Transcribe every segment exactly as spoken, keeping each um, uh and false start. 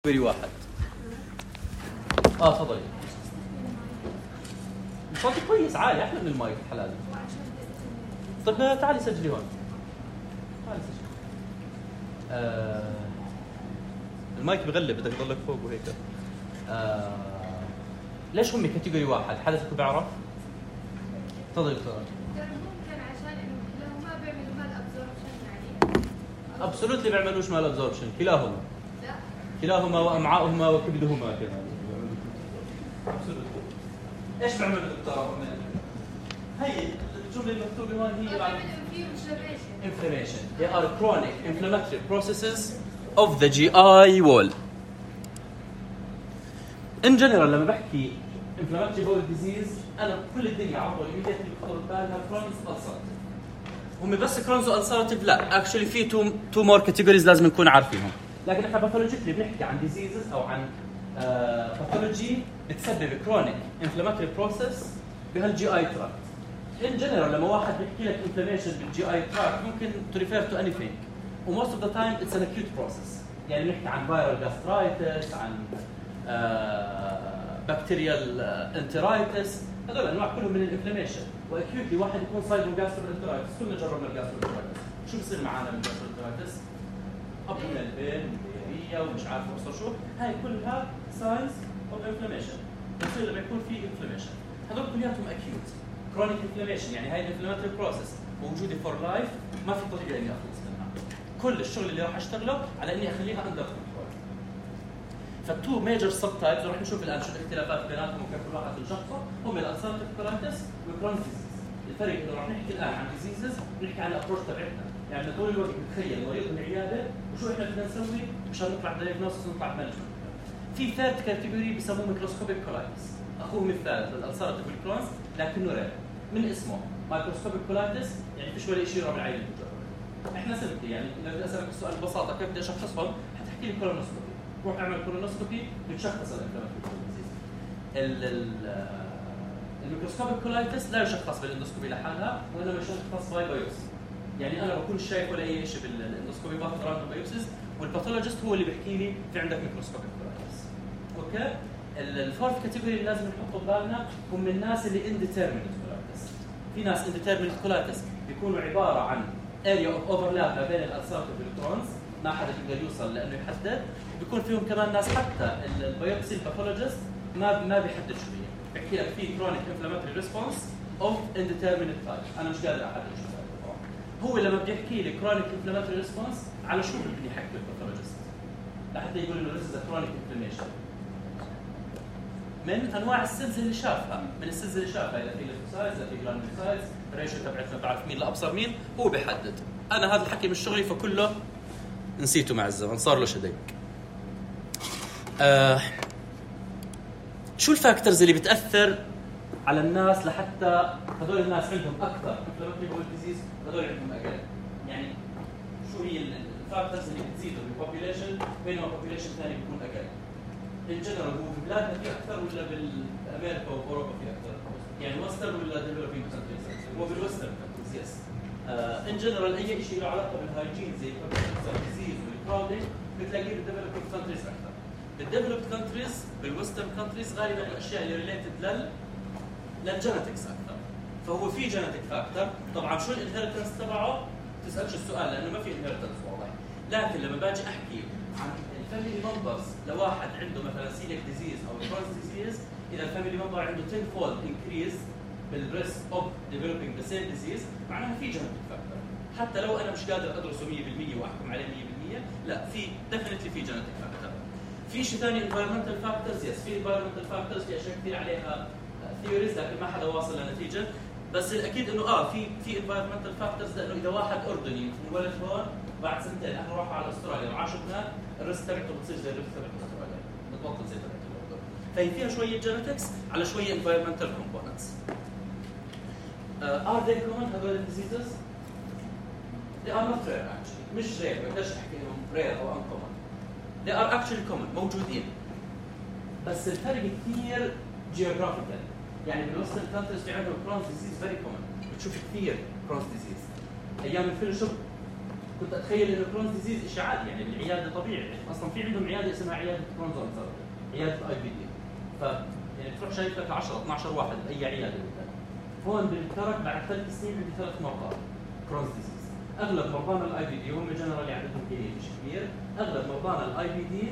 بري واحد. اه تفضلي. صوتك كويس عالي احلى من المايك الحلال. طيب تعالي سجلي هون. تعالي سجلي. آه المايك بغلب بدك تضلك فوق وهيك. آه ليش هم كاتيجوري واحد؟ حدا فيكم بيعرف؟ تفضلي دكتورة. ممكن عشان انه كلاهما بيعملوا مال ابزوربشن يعني. ابسولوتلي بيعملوش مال ابزوربشن كلاهما. لا. كلاهما وامعاؤهما وكبدهما كمان. ايش بيعملوا دكتورة؟ هي الجملة المكتوبة هون هي بعد inflammation. They are chronic inflammatory processes of the جي آي wall. In general لما بحكي inflammatory bowel disease أنا كل الدنيا عبر immediately بخطر بالها Crohn's ulcerative. هم بس Crohn's ulcerative لا actually في two two more categories لازم نكون عارفينهم. لكن احنا pathologically بنحكي عن diseases أو عن uh, pathology بتسبب chronic inflammatory process بهالجي آي tract. In general لما واحد بيحكي لك inflammation بالجي آي tract ممكن to refer to anything. و most of the time it's an acute process. يعني نحكي عن viral gastritis عن uh, bacterial uh, enteritis هذول انواع كلهم من الانفلاميشن. واكيوتلي واحد يكون صايبه جاستروانترايتس. كلنا جربنا الجاستروانترايتس. شو بصير معنا من الجاستروانترايتس؟ ابدومينال بين وهي ومش عارف وصل شو. هاي كلها ساينز اوف انفلاميشن. بصير لما يكون في انفلاميشن هذول كلياتهم اكيوت كرونيك انفلاميشن. يعني هاي الانفلاماتوري بروسس موجوده فور لايف ما في طريقه اني اخلص منها. كل الشغل اللي راح اشتغله على اني اخليها اندر كنترول. فالتو ميجر سب تايبس رح نشوف الان شو الاختلافات بيناتهم وكيف كل واحد بنشخصه هم الالسراتيف كولايتس والكرونيك ديزيز. الفرق انه رح نحكي الان عن ديزيزز ونحكي عن الابروش تبعتنا. يعني طول الوقت بتخيل مريض بالعياده وشو احنا بدنا نسوي مشان نطلع دايجنوستس ونطلع مانجمنت. في ثيرد كاتيجوري بيسموه ميكروسكوبيك كولايتس. اخوهم الثالث للالسراتيف والكرونز لكنه رير. من اسمه مايكروسكوبيك كولايتس يعني فيش ولا شيء ربع العين المجرد. احنا سمتي يعني اذا بدي اسالك السؤال ببساطه كيف بدي اشخصهم حتحكي لي كولونوسكوبي. روح اعمل كولونوسكوبي بتشخص الانفلاماتوري ديزيز. الميكروسكوبيك كولايتس لا يشخص بالاندوسكوبي لحالها وانما يشخص باي بايوبسي. يعني انا بكون شايف ولا اي شيء بالاندوسكوبي باخذ راندوم بايوبسيز والباثولوجيست هو اللي بيحكي لي في عندك ميكروسكوبيك كولايتس. اوكي؟ الفورث كاتيجوري اللي لازم نحطه ببالنا هم الناس اللي انديترمينت كولايتس. في ناس انديترمينت كولايتس بيكونوا عباره عن اريا اوف اوفرلاب ما بين الالسراتيف والكرونز ما حدا بيقدر يوصل لانه يحدد. بيكون فيهم كمان ناس حتى البيوبسي الباثولوجيست ما ما بيحدد شو هي. بحكي لك في كرونيك انفلاماتوري ريسبونس اوف انديترمينت تايب. انا مش قادر احدد شو هو. لما بدي يحكي لي كرونيك انفلاماتوري ريسبونس على شو بدي احكي الباثولوجيست لحتى يقول انه ذيس از كرونيك انفلاميشن. من انواع السيلز اللي شافها، من السيلز اللي شافها اذا في ليفوسايتس اذا في جرانيولوسايتس، الريشيو تبعتنا بعرف مين الابصر مين، هو بيحدد. انا هذا الحكي مش شغلي فكله نسيته مع الزمن صار له شديد. آه شو الفاكتورز اللي بتاثر على الناس لحتى هذول الناس عندهم اكثر انفلاماتوري بول ديزيز وهذول عندهم اقل؟ يعني شو هي الفاكتورز اللي بتزيدوا بالبوبيوليشن بينما البوبيوليشن ثاني بيكون اقل؟ ان جنرال هو في بلادنا في اكثر ولا بالامريكا واوروبا في اكثر؟ يعني وسترن ولا ديفلوبينج كونتريز؟ هو بالوسترن كونتريز يس. ان جنرال اي شيء له علاقه بالهايجين زي الكونتريز ديزيز والكراودنج بتلاقيه بالديفلوبينج كونتريز اكثر. بالديفلوبد كونتريز بالوسترن كونتريز غالبا الاشياء اللي ريليتد لل للجينيتكس اكثر. فهو في جينيتك فاكتور. طبعا شو الانهيرتنس تبعه؟ تسالش السؤال لانه ما في انهيرتنس واضح. لكن لما باجي احكي عن الفاميلي ممبرز لواحد عنده مثلا سيليك ديزيز او كرونز ديزيز، اذا الفاميلي ممبر عنده ten fold increase بالريسك اوف ديفلوبينج ذا سيم ديزيز معناها في جينيتك فاكتور. حتى لو انا مش قادر ادرسه مية بالمية واحكم عليه مية بالمية لا في ديفينتلي في جينيتك فاكتور. في شيء ثاني environmental factors يس في environmental factors في اشياء كثير عليها ثيوريز لكن ما حدا واصل لنتيجه. بس الاكيد انه اه في في environmental factors لانه اذا واحد اردني انولد هون بعد سنتين اهله راحوا على استراليا وعاشوا هناك الريسك تبعته بتصير زي الريسك تبع استراليا بتبطل زي تبع الاردن. فهي فيها شويه جينيتكس على شويه environmental components. ار ذي كومن هذول الديزيزز؟ they are not rare actually. مش rare ما بقدرش احكي انهم rare او uncommon. they are actually common موجودين. بس الفرق كثير geographical. يعني بالوسترن كونتريز في عندهم كرونز ديزيز فيري كومن. بتشوف كثير كرونز ديزيز. ايام الفيلوشيب كنت اتخيل انه كرونز ديزيز شيء عادي يعني بالعياده طبيعي، اصلا في عندهم عياده اسمها عياده كرونز انسرتي، عياده اي بي دي. ف يعني تروح شايف لك عشرة اثني عشر واحد باي عياده مثلا. هون بالكرك بعد ثلاث سنين عندي ثلاث مرضى كرونز ديزيز. اغلب مرضانا الاي بي دي هم جنرالي عندهم بي اتش كبير، اغلب مرضانا الاي بي دي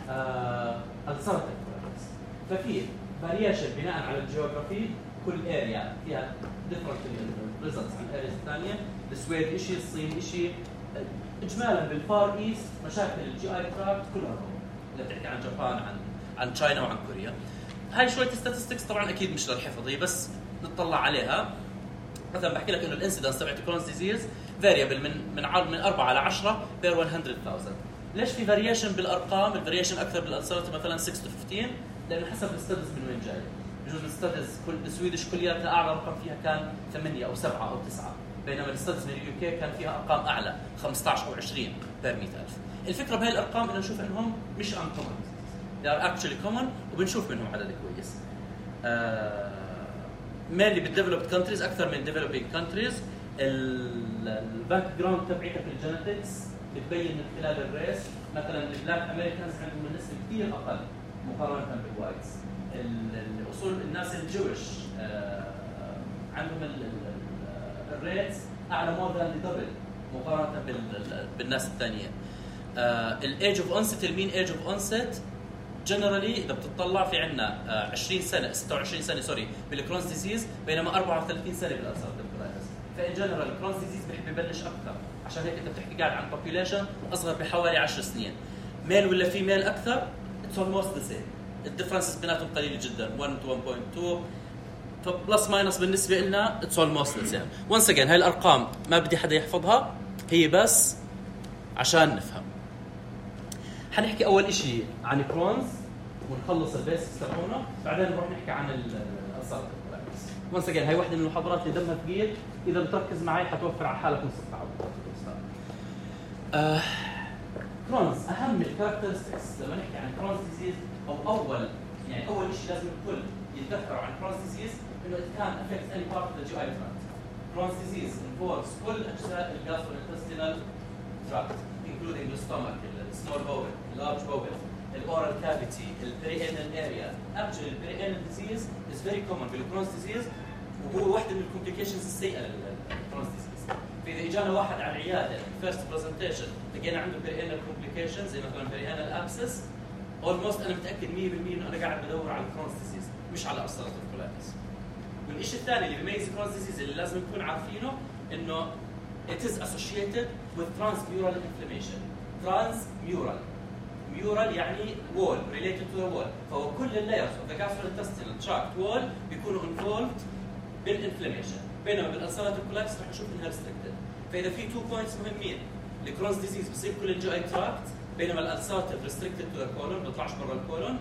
السرطان كولايتس. ففي فاريشن بناء على الجيوغرافي، كل اريا فيها ديفرنت ريزلتس عن الارياز الثانيه. السويد شيء، الصين شيء، اجمالا بالفار ايست مشاكل الجي اي تراكت كلها هون. اذا بتحكي عن جابان، عن عن تشاينا وعن كوريا. هاي شويه ستاتستكس طبعا اكيد مش للحفظ، هي بس نطلع عليها. مثلا بحكي لك انه الانسيدنس تبعت كرونز ديزيز فاريبل من من من أربعة على عشرة بير مية ألف. ليش في فاريشن بالارقام؟ الفاريشن اكثر بالالسرات مثلا ستة تو خمستاشر، لانه حسب الستادز من وين جاي. بجوز الستادز كل السويدش كلياتها اعلى رقم فيها كان ثمانية او سبعة او تسعة، بينما الستادز من اليو كي كان فيها ارقام اعلى خمسة عشر او عشرين بير مية ألف. الفكره بهي الارقام انه نشوف انهم مش uncommon، they are actually common، وبنشوف منهم عدد كويس. آه mainly بالdeveloped countries اكثر من developing countries. الباك جراوند تبعتك الجينيتكس بتبين من خلال الريس. مثلا البلاك امريكانز عندهم النسبه كثير اقل مقارنه بالوايتس. الاصول الناس الجويش آه عندهم الريتس اعلى مور ذان دبل مقارنه بالناس الثانيه. الايج اوف اونست، المين ايج اوف اونست جنرالي اذا بتطلع في عندنا عشرين سنه ستة وعشرين سنه سوري بالكرونز ديزيز، بينما أربعة وثلاثين سنه بالالسراتيف كولايتس. فان جنرال الكرونز ديزيز بحب يبلش اكثر، عشان هيك انت بتحكي قاعد عن بوبيوليشن اصغر بحوالي عشر سنين. ميل ولا فيميل اكثر اتس اولموست ذا سيم، الديفرنسز بيناتهم قليله جدا واحد تو واحد فاصلة اثنين، فبلس ماينس بالنسبه لنا اتس اولموست ذا سيم. وانس اجين هاي الارقام ما بدي حدا يحفظها، هي بس عشان نفهم. حنحكي اول شيء عن كرونز ونخلص البيسكس تبعونه، بعدين نروح نحكي عن الالسراتيف كولايتس. وانس اجين هاي واحده من المحاضرات اللي دمها ثقيل، اذا بتركز معي حتوفر على حالك نص ساعه. آه كرونز اهم الكاركترستكس لما نحكي عن كرونز ديزيز، او اول يعني اول شيء لازم الكل يتذكروا عن كرونز ديزيز انه it can affect any part of the جي آي tract. Crohn's disease involves كل اجزاء الجاستروintestinal tract including the stomach, the small bowel, the large bowel, the oral cavity, the perianal area. Actually, the perianal disease is very common بالكرونز disease، وهو واحدة من الكومبليكيشنز السيئة للكرونز disease. فإذا إجانا واحد على العيادة first presentation لقينا عنده perianal complications زي مثلا perianal abscess، almost أنا متأكد مية بالمية إنه أنا قاعد بدور على الكرونز disease مش على ulcerative colitis. والشيء الثاني اللي بيميز الكرونز disease اللي لازم نكون عارفينه إنه it is associated with transmural inflammation. transmural mural يعني wall related to the wall، فهو كل الlayers of the gastrointestinal tract wall بيكونوا involved بالinflammation، بينما بالالسراتيف كولايتس رح نشوف انها restricted. فاذا في two points مهمين، الكرونز ديزيز بصير كل الجي اي تراكت، بينما الالسراتيف restricted to the colon بيطلعش برا الكولون.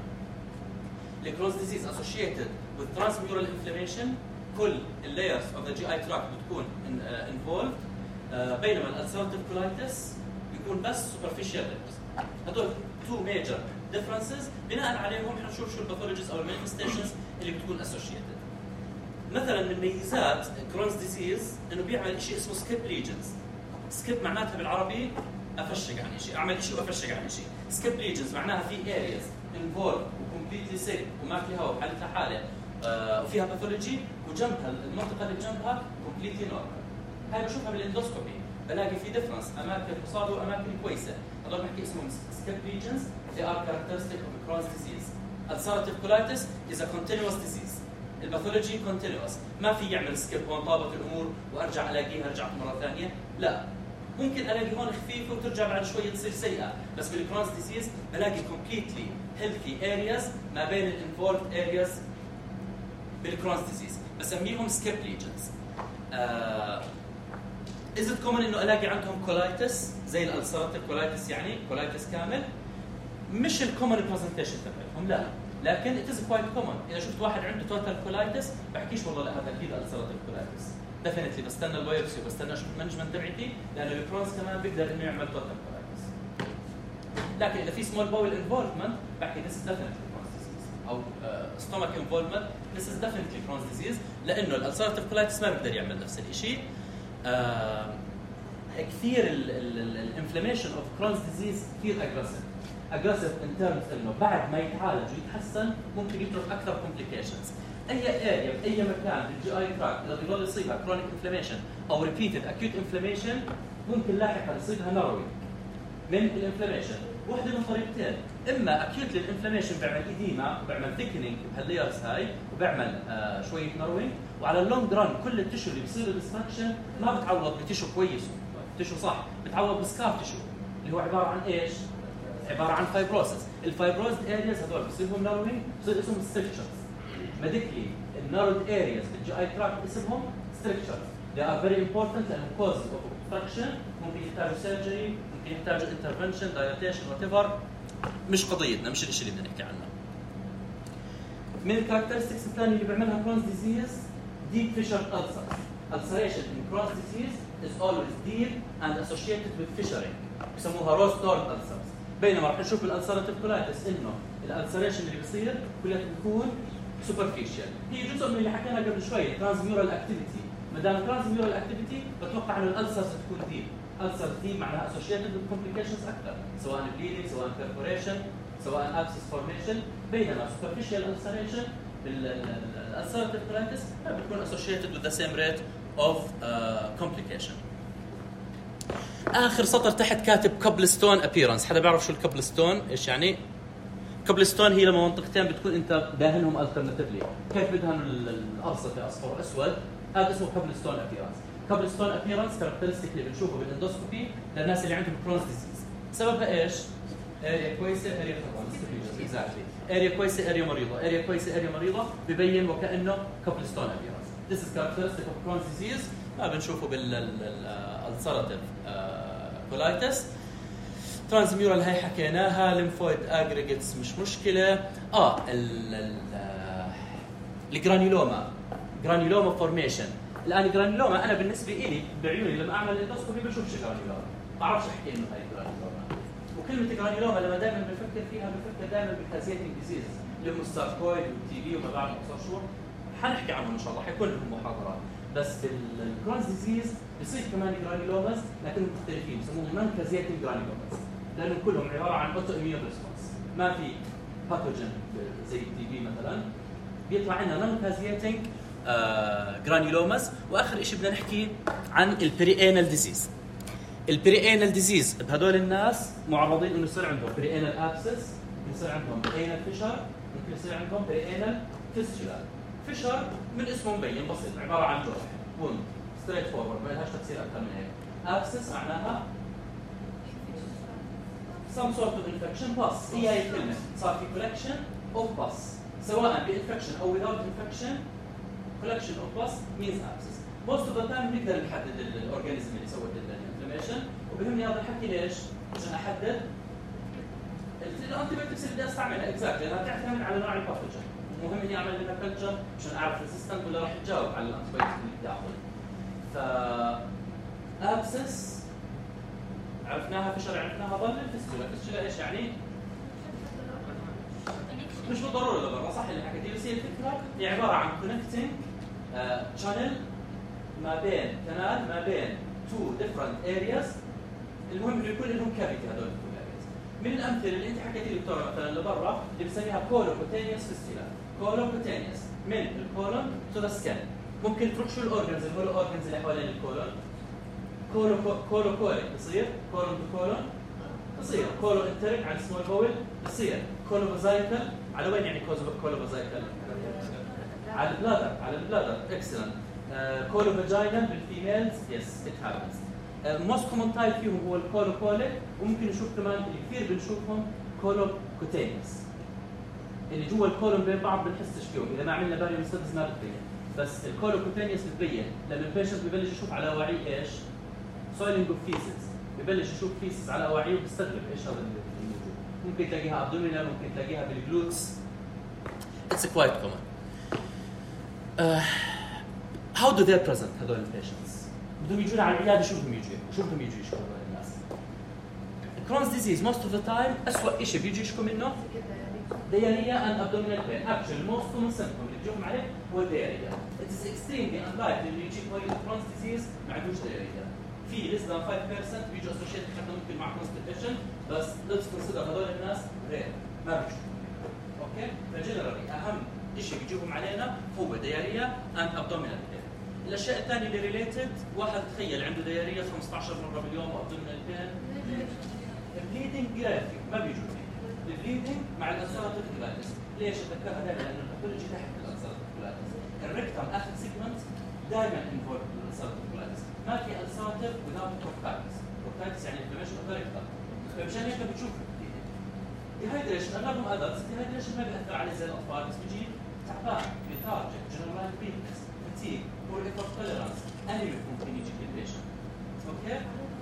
الكرونز ديزيز associated with transmural inflammation، كل الlayers of the جي اي tract بتكون involved، بينما الالسراتيف كولايتس بيكون بس superficial layers. هدول two major differences، بناء عليهم حنشوف شو الباثولوجيز او المانيفستيشنز اللي بتكون associated. مثلا من ميزات كرونز ديزيز انه بيعمل شيء اسمه سكيب ليجنز. سكيب معناتها بالعربي افشق عن شيء، اعمل شيء وافشق عن شيء. سكيب ليجنز معناها في ارياز انفولد وكومبليتلي سيك وما فيها هواء بحالتها حاله آه وفيها باثولوجي، وجنبها المنطقه اللي جنبها كومبليتلي نورمال. هاي بشوفها بالاندوسكوبي، بلاقي في ديفرنس اماكن مصابه واماكن كويسه. هذول بحكي اسمهم سكيب ليجنز، they are characteristic of Crohn's disease. ulcerative colitis is a continuous disease. الباثولوجي كونتينوس، ما في يعمل سكيب هون طابت الامور وارجع الاقيها رجعت مره ثانيه، لا، ممكن الاقي هون خفيفه وترجع بعد شويه تصير سيئه، بس بالكرونز ديزيز بلاقي كومبليتلي هيلثي ارياز ما بين الانفولد ارياز بالكرونز ديزيز، بسميهم سكيب ليجنز. از ات كومن انه الاقي عندهم كولايتس زي الالسراتيف كولايتس، يعني كولايتس كامل، مش الكومن برزنتيشن تبعهم لا، لكن it is quite common. إذا شفت واحد عنده total colitis بحكيش والله لا هذا أكيد ulcerative colitis. definitely بستنى البيوبسي وبستنى أشوف المانجمنت تبعتي، لأنه الكرونز كمان بيقدر إنه يعمل total colitis. لكن إذا في small bowel involvement بحكي this is definitely Crohn's disease، أو uh, stomach involvement this is definitely Crohn's disease، لأنه الulcerative colitis ما بيقدر يعمل نفس الشيء. uh, كثير الانفلاميشن اوف كرونز ديزيز كثير اجريسيف اجريسيف ان ترمز انه بعد ما يتعالج ويتحسن ممكن يترك اكثر كومبليكيشنز. اي اريا باي مكان بالجي اي تراك اذا بيضل يصيبها كرونيك انفلاميشن او ريبيتد اكيوت انفلاميشن ممكن لاحقا يصيبها نروي من الانفلاميشن. واحده من طريقتين، اما اكيوت للانفلاميشن بيعمل ايديما وبيعمل ثيكنينج بهالليرز هاي وبيعمل آه شويه نروينج، وعلى اللونج ران كل التشو اللي بيصير ديستراكشن ما بتعوض بتشو كويس تشو صح، بتعوض بسكار تشو اللي هو عباره عن ايش؟ عباره عن فايبروسس. الفايبروزد ارياز هذول بصيرهم نروينج بصير اسمهم ستركشرز. ميديكلي النارود ارياز بالجي اي تراك اسمهم ستركشرز. they are very important لانهم causes of obstruction، ممكن يحتاجوا سيرجري، ممكن يحتاجوا انترفنشن، دايلاتيشن وات ايفر. مش قضيتنا، مش الشيء اللي بدنا نحكي عنه. من الكاركترستكس الثانيه اللي بيعملها كرونز ديزيز deep fissure ulcers. ulceration in Crohn's disease is always deep and associated with fissuring. بسموها روز تورن ulcers. بينما راح نشوف بالالسراتيف كولايتس انه الالسريشن اللي بيصير كلها بتكون سوبرفيشال. هي جزء من اللي حكينا قبل شوي ترانسميورال اكتيفيتي. ما دام ترانسميورال اكتيفيتي بتوقع انه الالسرز تكون ديب. الالسرز ديب معناها اسوشيتد بالكومبليكيشنز اكثر، سواء بليدنج سواء بيرفوريشن سواء ابسس فورميشن. بينما سوبرفيشال السريشن بالالسراتيف كولايتس بتكون اسوشيتد with the same rate of uh, complication. اخر سطر تحت كاتب كابلستون ابييرنس. حدا بيعرف شو الكابلستون ايش يعني؟ كابلستون هي لما منطقتين بتكون انت داهنهم الترناتيفلي، كيف بدهن الارصفه اصفر واسود، هذا اسمه كابلستون ابييرنس. كابلستون ابييرنس كاركترستيك اللي بنشوفه بالاندوسكوبي للناس اللي عندهم كرونز ديزيز. سببها ايش؟ اريا كويسه اريا خطا اكزاكتلي اريا كويسه اريا مريضه اريا كويسه اريا مريضه ببين وكانه كابلستون ابييرنس. This is characteristic of Crohn's disease. ما بنشوفه بالالسراتيف كولايتس. ترانسميورال هي حكيناها. ليمفويد اجريجيتس مش مشكله. اه الجرانيولوما جرانيولوما فورميشن. الان جرانيولوما انا بالنسبه لي بعيوني لما اعمل الاندوسكوبي بشوفش جرانيولوما، ما بعرفش احكي انه هي جرانيولوما. وكلمه جرانيولوما لما دائما بفكر فيها بفكر دائما بالكازيتنج ديزيز اللي هم الساركويد والتي بي وما بعرف شو. حنحكي عنهم ان شاء الله، حيكون لهم محاضرات. بس بالكرونز ديزيز بصير كمان جرانيولوماز لكن مختلفين، بسموهم نون كازيتنج جرانيولوماز لانهم كلهم عباره عن اوتو اميون ريسبونس، ما في باثوجين زي التي بي مثلا. بيطلع عندنا نون كازيتنج جرانيولوماز. واخر شيء بدنا نحكي عن البريانال ديزيز. البريانال ديزيز بهدول الناس معرضين انه يصير عندهم بريانال ابسس، ممكن يصير عندهم بريانال فيشر، ممكن يصير عندهم بريانال فيستولا. فيشر من اسمه مبين بسيط، عباره عن جرح ووند ستريت فورورد، ما لهاش تفسير اكثر من هيك. ابسس معناها some sort of infection pus. هي هي الكلمه، صار في collection of pus سواء بانفكشن او without infection. collection of pus means abscess. most of the time بنقدر نحدد الاورجانيزم اللي سوت الانفلاميشن، وبهمني هذا الحكي ليش؟ عشان احدد الانتيبيوتكس اللي بدي استعملها اكزاكتلي لانها تعتمد على نوع الباثوجين. مهم اني اعمل لها كلتشر عشان اعرف ريزيستنت ولا راح يتجاوب على الانتيبيوتكس اللي بدي اعطيه. ف ابسس عرفناها، فيشر عرفناها، ضل الفيستولا. الفيستولا ايش يعني؟ مش بالضروره لبرا، صح اللي حكيتيه، بس هي الفكره هي عباره عن كونكتنج شانل ما بين كنال ما بين تو ديفرنت ارياز. المهم انه يكون لهم كافيتي هذول التو ارياز. من الامثله اللي انت حكيتي لي دكتوره مثلا لبرا اللي بنسميها كولوكوتينيوس فيستولا. كولوكوتينيوس من الكولون تو ذا سكن. ممكن تروح شو الاورجنز اللي هو الاورجنز اللي حوالين الكولون. كولو كولو كوليك بصير كولون تو كولون، بصير كولو انتريك على السمول بول، بصير كولو فازايكل. على وين يعني كولو فازايكل؟ على البلادر، على البلادر. اكسلنت. كولو فاجينال بالفيميلز، يس ات هابنز. موست كومن تايب فيهم هو الكولو كوليك، وممكن نشوف كمان اللي كثير بنشوفهم كولو كوتينيوس اللي جوا الكولون بين بعض بنحسش فيهم. اذا ما عملنا باليوم ستادز ما بتبين، بس الكولو كوتينيوس بتبين لما البيشنت ببلش يشوف على اواعيه ايش؟ سويلنج اوف فيسز، ببلش يشوف فيسز على اواعيه وبيستغرب ايش هذا اللي موجود. ممكن تلاقيها ابدومينال، ممكن تلاقيها بالجلوتس. اتس كوايت كومن. هاو دو ذي بريزنت هذول البيشنتس؟ بدهم يجونا على العياده، شو بدهم يجوا؟ شو بدهم يجوا يشكوا هذول الناس؟ الكرونز ديزيز موست اوف ذا تايم اسوء شيء بيجي يشكوا منه diarrhea and abdominal pain. Actually, most common symptom اللي بيجوهم عليه هو diarrhea. It is extremely unlikely اللي يجيك مريض Crohn's disease ما عندوش diarrhea. في less than five percent بيجوا associated حتى ممكن مع constipation بس let's consider هذول الناس rare ما بيجوا. اوكي فجنرالي اهم شيء بيجيبهم علينا هو diarrhea and abdominal pain. الاشياء الثانيه اللي ريليتد واحد تخيل عنده diarrhea خمسة عشر مره باليوم وabdominal pain. البليدنج جرافيك ما بيجوا فيه. البليدنج مع الالسراتيف كولايتس. ليش اتذكرها دائما؟ لانه الباثولوجي تحت الالسراتيف كولايتس. الريكتم اخر سيجمنت دائما انفولد بالالسراتيف كولايتس. ما في السراتيف without بروكتايتس. بروكتايتس يعني انفلاميشن اوف ذا ريكتم. فمشان هيك بتشوف ديهايدريشن اغلبهم ادلتس، ديهايدريشن ما بياثر عليه زي الاطفال بس بيجي تعبان، ليثارجيك، جنرالايز ويكنس، فتيج، بور ايفورت توليرانس، انيميك ممكن يجي في البيشنت. اوكي؟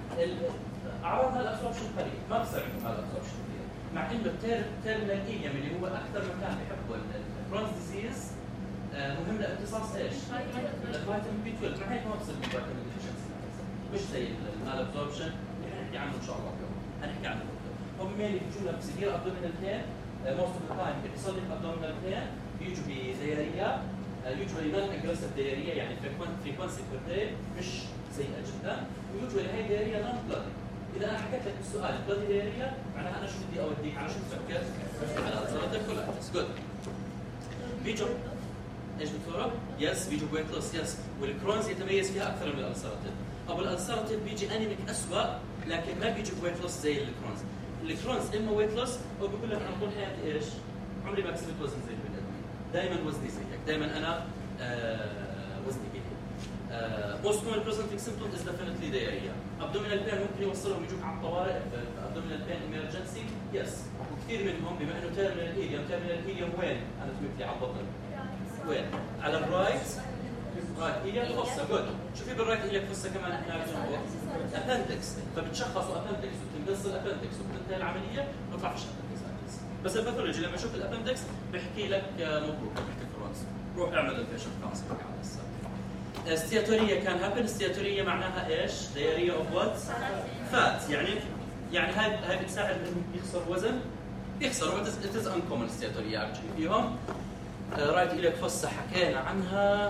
اعراض الابسوربشن قليل، ما بصير عندهم هذا الابسوربشن كثير، مع انه التيرمينال ايليوم اللي هو اكثر مكان بحبه الكرونز ديزيز مهم لامتصاص ايش؟ الفيتامين بي اثناشر، مع هيك ما بصير فيتامين ديفيشنسي مش زي المال ابسوربشن اللي حنحكي عنه ان شاء الله اليوم، حنحكي عنه. هم مينلي بيجوا لهم سيفير ابدومينال بين، موست اوف ذا تايم ايبيسوديك ابدومينال بين، بيجوا بدياريا، يوجوالي نون اجريسيف دياريا يعني فريكونسي بير داي مش سيئه جدا، ويوجوالي هي دياريا نون بلادي. اذا انا حكيت لك السؤال بلادي دياريا معناها انا شو بدي اوديك على شو بفكر؟ على السرطان كولايتس. جود. بيجوا ايش دكتوره؟ يس بيجوا ويت لوس يس، والكرونز يتميز فيها اكثر من الالسراتيف. ابو الالسراتيف بيجي انيميك اسوء لكن ما بيجي ويت لوس زي الكرونز. الكرونز اما ويت لوس او بيقول لك انا طول حياتي ايش؟ عمري ما كسبت وزن زي البني ادمين، دائما وزني زيك، دائما انا آه وزني كبير. موست كومن بريزنتنج سيمبتوم از ديفينتلي دايريا. ابدومينال بين ممكن يوصلهم يجوك على الطوارئ ابدومينال بين ايمرجنسي يس، وكثير منهم بما انه تيرمينال ايليوم، تيرمينال ايليوم وين؟ انا تمثلي على البطن. وين؟ على الرايت رايت ايليك فصة. جود. شوفي بالرايت ايليك فصة كمان احنا جنبه ابندكس، فبتشخصوا ابندكس وبتنقص الابندكس وبتنتهي العمليه بيطلع فيش ابندكس. بس الباثولوجي لما يشوف الابندكس بيحكي لك مبروك بيحكي كرونز، روح اعمل البيشنت كونسل على السر. استياتوريه كان هابن. استياتوريه معناها ايش؟ دايريا اوف وات؟ فات. يعني يعني هاي هاي بتساعد انهم يخسر وزن، يخسروا بس ات از انكومن استياتوريه اكشلي فيهم. رايت ايليك فصة حكينا عنها.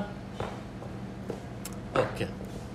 اوكي.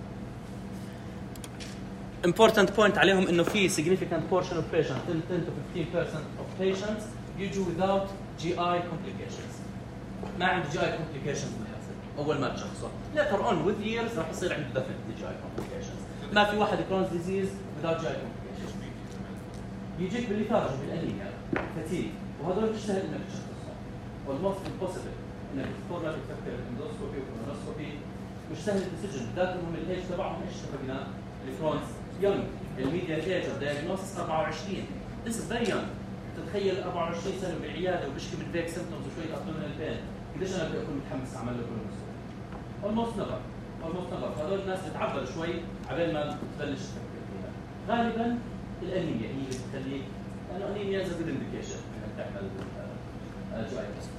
important point عليهم انه في significant portion of patients ten to fifteen percent of patients يجوا without جي آي complications. ما عنده جي آي complications بالحسن اول ما تشخصه. later on with years راح يصير عنده definitely جي آي complications. ما في واحد Crohn's disease without جي آي complications. يجيك بالليثارجي بالانيميا فتيج، وهذول مش سهل انك تشخصهم. almost impossible انك تفكر لك تفكر اندوسكوبي وكولونوسكوبي مش سهل الديسيجن، بالذات انهم الايج تبعهم ايش اتفقنا؟ الكرونز يونج، الميديان ايج اوف دايجنوستس أربعة وعشرين. This is very young. تتخيل أربعة وعشرين سنه بالعياده وبشكي من فيك سيمبتومز وشويه ابدومينال بين، قديش انا بدي اكون متحمس اعمل له كولونوسكوبي؟ almost never almost never. هذول الناس بتعبر شوي عبال ما تبلش تفكر فيها. غالبا الانيميا هي اللي بتخليك، لانه الانيميا از جود انديكيشن انك تعمل جي اي تيست.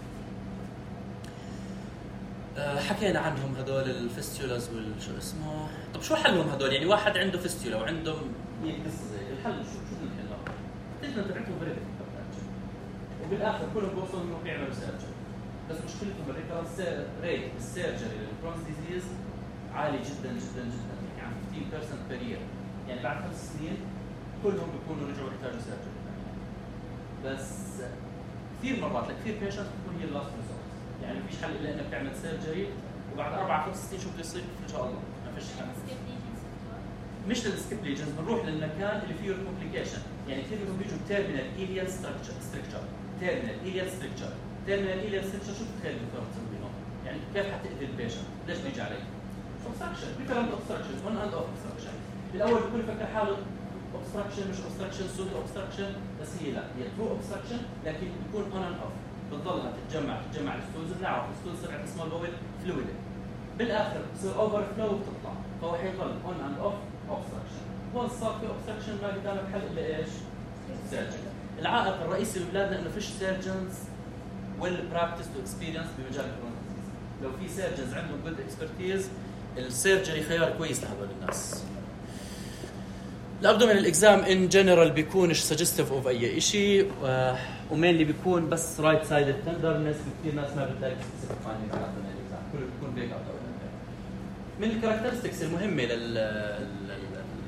حكينا عنهم هذول الفيستولاز والشو اسمه. طب شو حلهم هذول؟ يعني واحد عنده فيستولا وعندهم هي قصه زي الحل شو شو بنحلها؟ التريتمنت تبعتهم فيري ديفيكلت وبالاخر كلهم بوصلوا انه بيعملوا سيرجري، بس مشكلتهم الريكرنس ريت السيرجري للكرونز ديزيز عالي جدا جدا جدا، يعني عن fifteen percent per year. يعني بعد خمس سنين كلهم بيكونوا رجعوا يحتاجوا سيرجري. بس كثير مرات لكثير بيشنت بتكون هي اللاست ريزورت، يعني ما فيش حل الا انك تعمل سيرجري وبعد اربع خمس سنين شو بده يصير ان شاء الله ما فيش حل. مش للسكيب ليجنز، بنروح للمكان اللي فيه الكومبليكيشن. يعني كثير منهم بيجوا تيرمينال ايليال ستراكشر ستراكشر تيرمينال ايليال ستراكشر تيرمينال ايليال ستراكشر شو بتخيل دكتور تسوي لهم؟ يعني كيف حتأذي البيشنت؟ ليش بيجي عليك؟ اوبستراكشن، بكلام اوبستراكشن اون اند اوف اوبستراكشن. بالاول بيكون يفكر حاله اوبستراكشن مش اوبستراكشن سودو اوبستراكشن، بس هي لا هي ترو اوبستراكشن لكن بيكون اون اند اوف، بتضلها تتجمع تتجمع الستولز. بنعرف الستولز تبعت سمول بول فلويد، بالاخر بصير اوفر فلو وبتطلع، فهو حيضل اون اند اوف اوبستراكشن. وان صار في اوبستراكشن ما قدامك حل الا ايش؟ سيرجري. العائق الرئيسي ببلادنا انه فيش سيرجنز ويل براكتس تو اكسبيرينس بمجال الكرونز ديزيز. لو في سيرجنز عندهم جود اكسبرتيز السيرجري خيار كويس لهذول الناس. الابدومينال اكزام ان جنرال بيكونش سجستيف اوف اي شيء، ومينلي بيكون بس رايت سايد تندرنس. كثير ناس ما بتلاقي سبيسيفيك فايندينج على الابدومينال اكزام، كله بيكون بيك اوت. من الكاركترستكس المهمه لل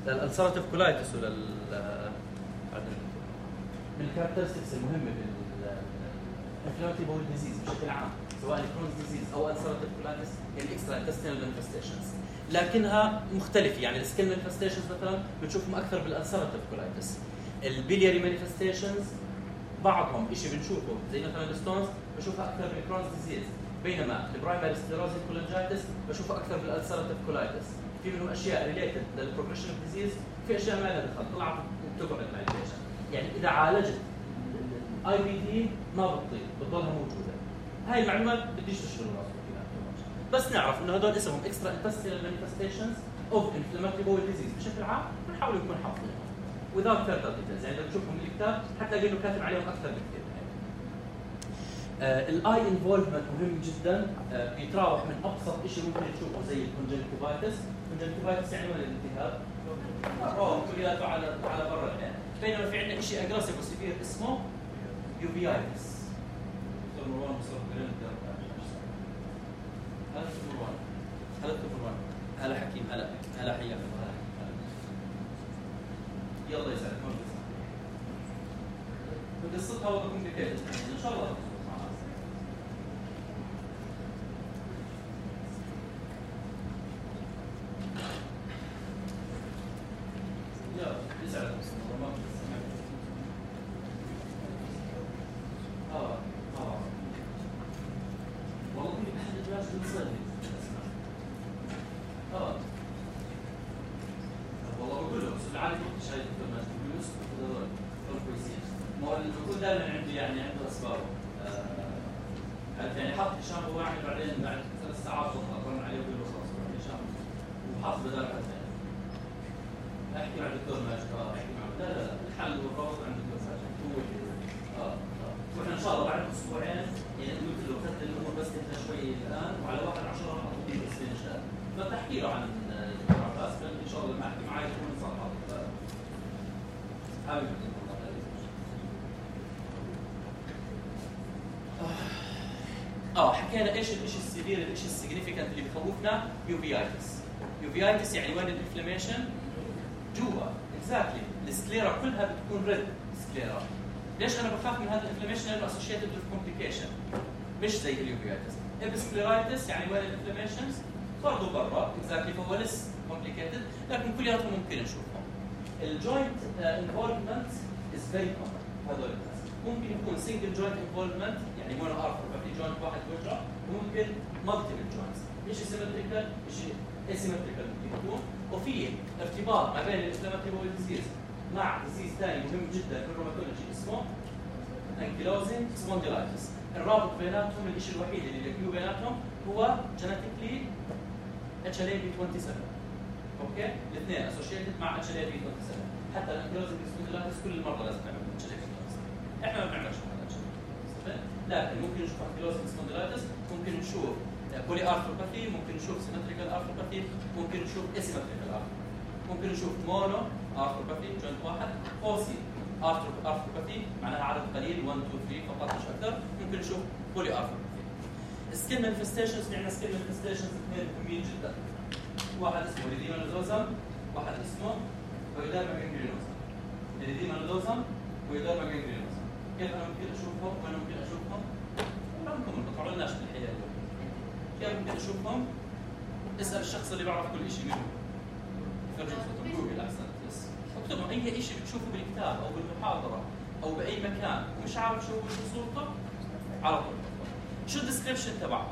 للالسراتيف كولايتس ولل من الكاركترستكس المهمه بالانفلاماتوري بول ديزيز بشكل عام، سواء كرونز ديزيز او السراتيف كولايتس، هي الاكسترا انتستينال مانيفستيشنز، لكنها مختلفه. يعني السكين مانيفستيشنز مثلا بنشوفهم اكثر بالالسراتيف كولايتس. البيلياري مانيفستيشنز بعضهم شيء بنشوفه زي مثلا الستونز بشوفها اكثر بالكرونز ديزيز، بينما البرايمري سكليروزيك كولانجايتس بشوفها اكثر بالالسراتيف كولايتس. في منهم اشياء ريليتد للبروجريشن اوف ديزيز، في اشياء ما لها دخل طلعت وبتقعد مع البيشنت. يعني اذا عالجت الاي بي دي ما بتطير، بتضلها موجوده. هاي المعلومات بديش تشغلوا راسكم فيها، بس نعرف انه هدول اسمهم اكسترا انتستينال مانيفستيشنز اوف انفلاماتوري بول ديزيز بشكل عام، بنحاول نكون حافظينهم without further details. يعني اذا بتشوفهم بالكتاب حتلاقي انه كاتب عليهم اكثر بكثير. الاي انفولفمنت مهم جدا، آه بيتراوح من ابسط شيء ممكن تشوفه زي الكونجنكتيفايتس. الكونجنكتيفايتس يعني وين الالتهاب؟ اه كلياته على على برا العين. بينما في عندنا شيء اجريسيف وسيفير اسمه يوفيايتس. دكتور مروان بصرف جرين هلا دكتور مروان هلا دكتور مروان هلا حكيم هلا هلا حياك الله. يلا يسعدك. قصتها وضع كومبليكيتد ان شاء الله. اه حكينا ايش الشيء السيفير، الشيء السيجنيفيكانت اللي بخوفنا، يوفيايتس. يوفيايتس يعني وين الانفلاميشن؟ جوا، اكزاكتلي. السكليرا كلها بتكون ريد سكليرا. ليش انا بخاف من هذا الانفلاميشن؟ لانه اسوشيتد وذ كومبليكيشن، مش زي اليوفيايتس. ابسكليرايتس يعني وين الانفلاميشنز؟ برضه برا، اكزاكتلي، فهو لس كومبليكيتد، لكن كلياتهم ممكن نشوفهم. الجوينت انفولفمنت از فيري كومن. هذول ممكن يكون سنجل جوينت انفولفمنت، يعني مونو ارثروباثي جوينت واحد بوجهه، وممكن مالتيبل جوينتس، شيء سيمتريكال شيء اسيمتريكال ممكن يكون. وفي ارتباط ما بين الانفلاماتوري بول ديزيز مع ديزيز ثاني مهم جدا في الروماتولوجي اسمه انكيلوزين سبونديلايتس. الرابط بيناتهم، الشيء الوحيد اللي يكون بيناتهم هو جينيتيكلي اتش ال اي بي سبعة وعشرين. اوكي؟ الاثنين اسوشيتد مع اتش ال اي بي سبعة وعشرين. حتى الانكيلوزين سبونديلايتس كل مره لازم نعمل اتش ال اي بي سبعة وعشرين. احنا ما بنعملش هذا الشيء. لكن ممكن نشوف انكيلوزين سبونديلايتس، ممكن نشوف بولي ارثروباثي، ممكن نشوف سيمتريكال ارثروباثي، ممكن نشوف اسيمتريكال ارثروباثي، ممكن نشوف مونو ارثروباثي جوينت واحد، اوسي ارثروباثي معناها عدد قليل واحد اثنين ثلاثة فقط مش اكثر، ممكن نشوف بولي ارثروباثي. السكين مانيفستيشنز، عندنا سكين مانيفستيشنز اثنين مهمين جدا، واحد اسمه ريديما نودوزم، واحد اسمه ويدارما جانجرينوزم. ريديما نودوزم ويدارما جانجرينوزم، كيف انا ممكن اشوفهم؟ وانا ممكن اشوفهم؟ عندكم ما بتطلعوا لناش بالحياه اليوم. كيف ممكن اشوفهم؟ اسال الشخص اللي بيعرف كل شيء منهم. فرجوا صوتهم جوجل احسن، بس اكتبوا اي شيء بتشوفه بالكتاب او بالمحاضره او باي مكان ومش عارف شو شو صورته، على طول شو الديسكربشن تبعهم.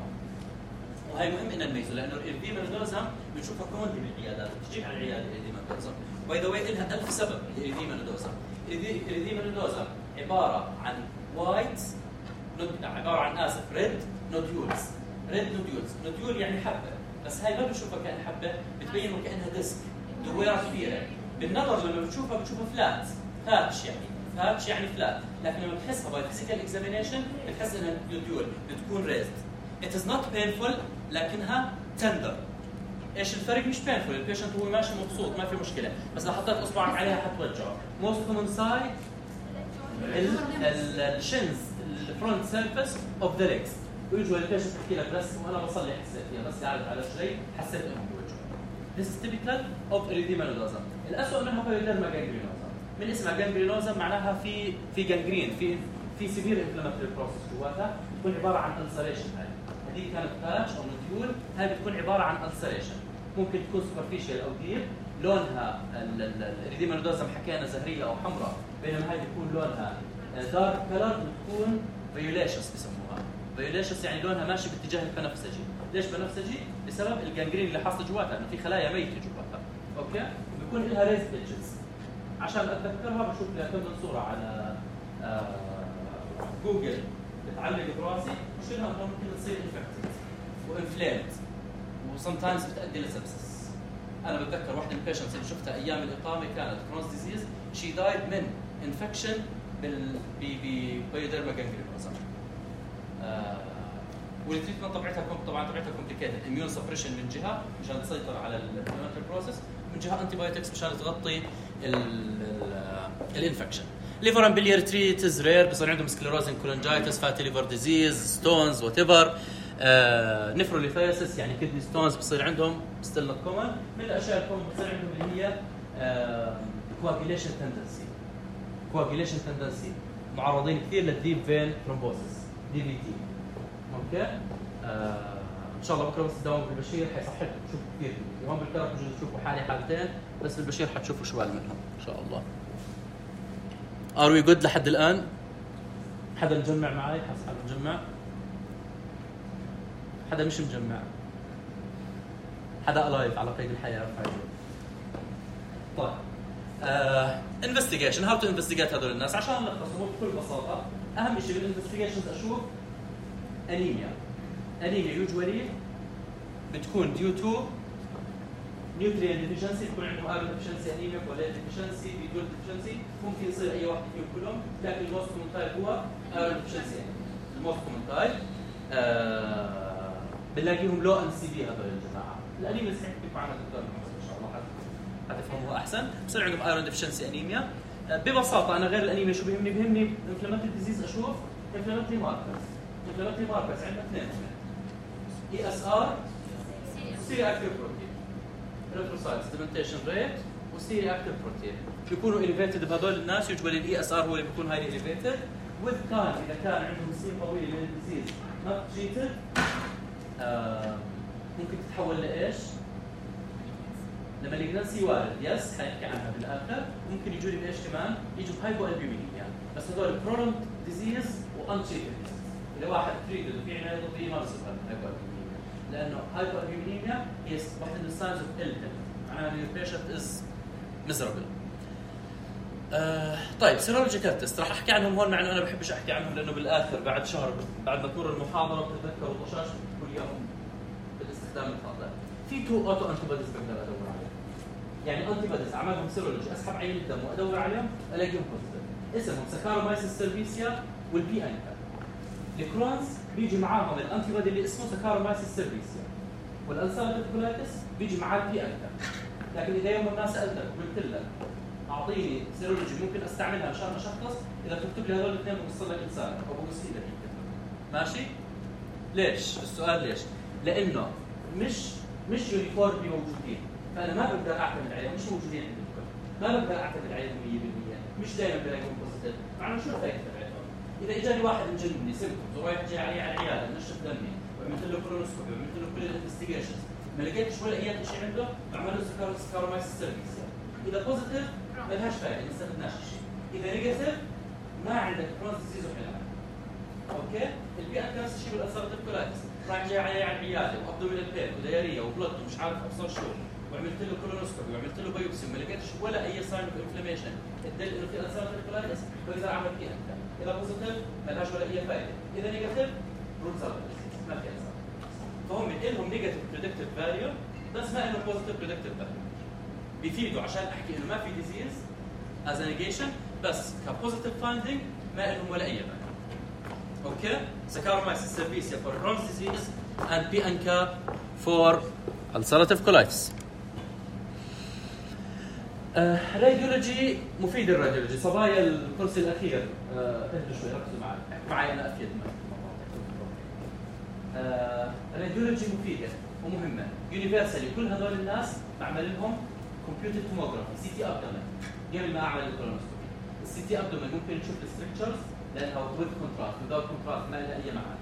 وهي مهم ان نميزه، لانه الريديما نودوزم بنشوفها كومن بالعيادات، بتجيك على العياده الريديما نودوزم. باي ذا واي لها ألف سبب الريديما نودوزم. الريديما نودوزم عباره عن وايت عباره عن اسف ريد نوديولز. ريد نوديولز، نوديول يعني حبه، بس هاي ما بنشوفها كأن حبه، بتبين وكأنها ديسك، دويره كبيره. بالنظر لما بتشوفها بتشوفها فلات، فاتش يعني، فاتش يعني فلات، لكن لما بتحسها باي فيزيكال اكزامينيشن بتحس انها نوديول، بتكون ريزد. It is not painful لكنها tender. ايش الفرق؟ مش painful، البيشنت هو ماشي مبسوط ما في مشكله، بس لو حطيت اصبعك عليها حتوجعه. Most common side الشنز، الفرونت سيرفيس اوف ذا ليجز. ويجوا البيشنت تحكي لك بس وانا بصلي حسيت فيها، بس قاعد على رجلي حسيت انه بوجهه. This is typical of erythema nodosa. الأسوأ منها pyoderma gangrenosum. من اسمها gangrenosum معناها في في جانجرين في في severe inflammatory process جواتها بتكون عبارة عن ulceration. هاي هذه كانت patch أو nodule، هاي بتكون عبارة عن ulceration. ممكن تكون superficial أو deep. لونها الإريديما نودوزم حكينا زهرية أو حمراء، بينما هاي بيكون لونها دارك كلر وتكون فيوليشس بسموها. فيوليشس يعني لونها ماشي باتجاه البنفسجي. ليش بنفسجي؟ بسبب الجانجرين اللي حاصل جواتها، انه في خلايا ميته جواتها. اوكي؟ وبيكون لها ريز بيتشز. عشان اتذكرها بشوف لها كم صورة على آه جوجل بتعلق براسي، مشكلتها انه ممكن تصير انفكتد وانفلامد وسمتايمز بتؤدي لسبسس. انا بتذكر واحدة من البيشنتس اللي شفتها ايام الاقامة كانت كرونز ديزيز، شي دايد من انفكشن بال بي بايوديرما جانجرينوزم. آه والتريتمنت طبعتها طبعا طبعتها كومبليكيتد، اميون سبريشن من جهه مشان تسيطر على الانفلاماتوري بروسيس، من جهه انتي بايوتكس مشان تغطي الانفكشن. ليفر اند بليار تريتز رير، بصير عندهم سكليروزين كولانجايتس، فاتي ليفر ديزيز، ستونز وات ايفر. نيفروليثايسس يعني كدني ستونز بصير عندهم ستيل نوت كومن. من الاشياء الكومن بصير عندهم اللي هي كواجيليشن تندنسي. كواجيليشن تندنسي معرضين كثير للديب فين ثرومبوسيس دي في تي. اوكي آه ان شاء الله بكره بس تداوم بالبشير حيصحكم تشوفوا كثير. هون بالكرك بجوز تشوفوا حالي حالتين، بس بالبشير حتشوفوا شوال منهم ان شاء الله. ار وي جود لحد الان؟ حدا مجمع معي؟ حاسس حدا مجمع؟ حدا مش مجمع؟ حدا الايف على قيد الحياه رفع يده. طيب انفستيجيشن، هاو تو انفستيجيت هذول الناس. عشان نلخصهم بكل بساطه، اهم شيء بالانفستيجيشنز اشوف انيميا. انيميا يوجوالي بتكون ديو تو نيوتريان ديفيشنسي، بتكون عندهم ايرون ديفيشنسي، انيميا، فوليت ديفيشنسي، بي اتناشر ديفيشنسي. ممكن يصير اي واحد فيهم كلهم، لكن الموست كومن تايب هو ايرون ديفيشنسي. الموست كومن تايب آه بنلاقيهم لو ان سي بي هذول الجماعه. الانيميا سنحكي عنها دكتور محمد ان شاء الله حتفهموها احسن. بصير عندهم ايرون ديفيشنسي انيميا. ببساطه انا غير الانيميا شو بيهمني؟ بيهمني انفلاماتوري ديزيز، اشوف انفلاماتوري ماركرز. انفلاماتوري ماركرز عندنا اثنين، اي اس ار سي اكتيف بروتين، الكتروسايت سيدمنتيشن ريت وسي اكتيف بروتين بيكونوا اليفيتد بهذول الناس. يوجوالي الاي اس ار هو اللي بيكون هاي اليفيتد. وذ كان اذا كان عندهم سين طويله من الديزيز نوت تريتد آه ممكن تتحول لايش؟ لما الجنسي وارد، يس حنحكي عنها بالاخر. ممكن يجوا لي بايش كمان؟ يجوا بهايبو البيومينيا، بس هذول برولونج ديزيز وانتريتد. اذا واحد تريتد وفي عنايه طبيه ما بصير هايبو البيومينيا، لانه هايبو البيومينيا هي واحد من الساينز اوف إل هيلث، معناها ان البيشنت از ميزربل. آه طيب سيرولوجيكال تيست راح احكي عنهم هون، مع انه انا بحبش احكي عنهم لانه بالاخر بعد شهر بعد ما تمر المحاضره بتتذكروا الطشاش كل يوم بالاستخدام الخاطئ. في تو اوتو انتي بوديز بقدر ادور عليهم، يعني انتي بوديز اعملهم سيرولوجي، اسحب عينه الدم وادور عليهم الاقيهم بوزيتيف. اسمهم سكارومايسيس سيرفيسيا والبي انكا. الكرونز بيجي معاهم الانتي بودي اللي اسمه سكارومايسيس سيرفيسيا، والالسراتيف كولايتس بيجي معاه البي انكا. لكن اذا يوم ما سالتك وقلت لك اعطيني سيرولوجي ممكن استعملها عشان اشخص، اذا تكتب لي هذول الاثنين بوصل لك انسان او بوصل لك ماشي؟ ليش؟ السؤال ليش؟ لانه مش مش يونيفورمي موجودين، فانا ما بقدر اعتمد عليهم، مش موجودين عند الكل، ما بقدر اعتمد عليهم مية بالمية، مش دائما بلاقيهم بوزيتيف. معناه شو الفائده تبعتهم؟ اذا اجاني واحد مجنني سيمبتومز ورايح جاي علي على العياده نشف دمي وعملت له كولونوسكوبي وعملت له كل الانفستيجيشنز ما لقيتش ولا اي شيء عنده، بعمل له سكارومايسيس سيرفيسيا. اذا بوزيتيف ما لهاش فائده، ما استفدناش شيء. اذا نيجاتيف ما عندك كرونز ديزيز وحلها. اوكي؟ البي ان نفس الشيء بالالسراتيف كولايتس، رايح جاي علي على العياده وابدومينال بين ودياريه وبلط ومش عارف ابصر شو، وعملت له كولونوسكوبي وعملت له بايوبسي وما لقيتش ولا اي ساين اوف انفلاميشن، الدليل انه في الالسراتيف كولايتس، فاذا عمل بي ان اذا بوزيتيف ما لهاش ولا اي فائده، اذا نيجاتيف رولز اوت ما في اثر. فهم لهم نيجاتيف بريدكتيف فاليو بس ما لهم بوزيتيف بريدكتيف فاليو. بيفيدوا عشان احكي انه ما في ديزيز از نيجيشن، بس كبوزيتيف فايندينج ما لهم ولا اي فاليو. Okay, Saccharomyces cerevisiae for Crohn's disease and P N K for ulcerative colitis. راديولوجي uh, مفيد. الراديولوجي صبايا الكرسي الاخير اهدوا uh, شوي ركزوا معي معي انا افيد منكم. الراديولوجي uh, مفيده ومهمه يونيفرسالي، كل هذول الناس بعمل لهم كمبيوتر توموغرافي سي تي ابدومين قبل ما اعمل الكولونوسكوبي. السي تي ابدومين ممكن نشوف الستركتشرز لانها وذ كونتراست وذاوت كونتراست ما لها اي معنى.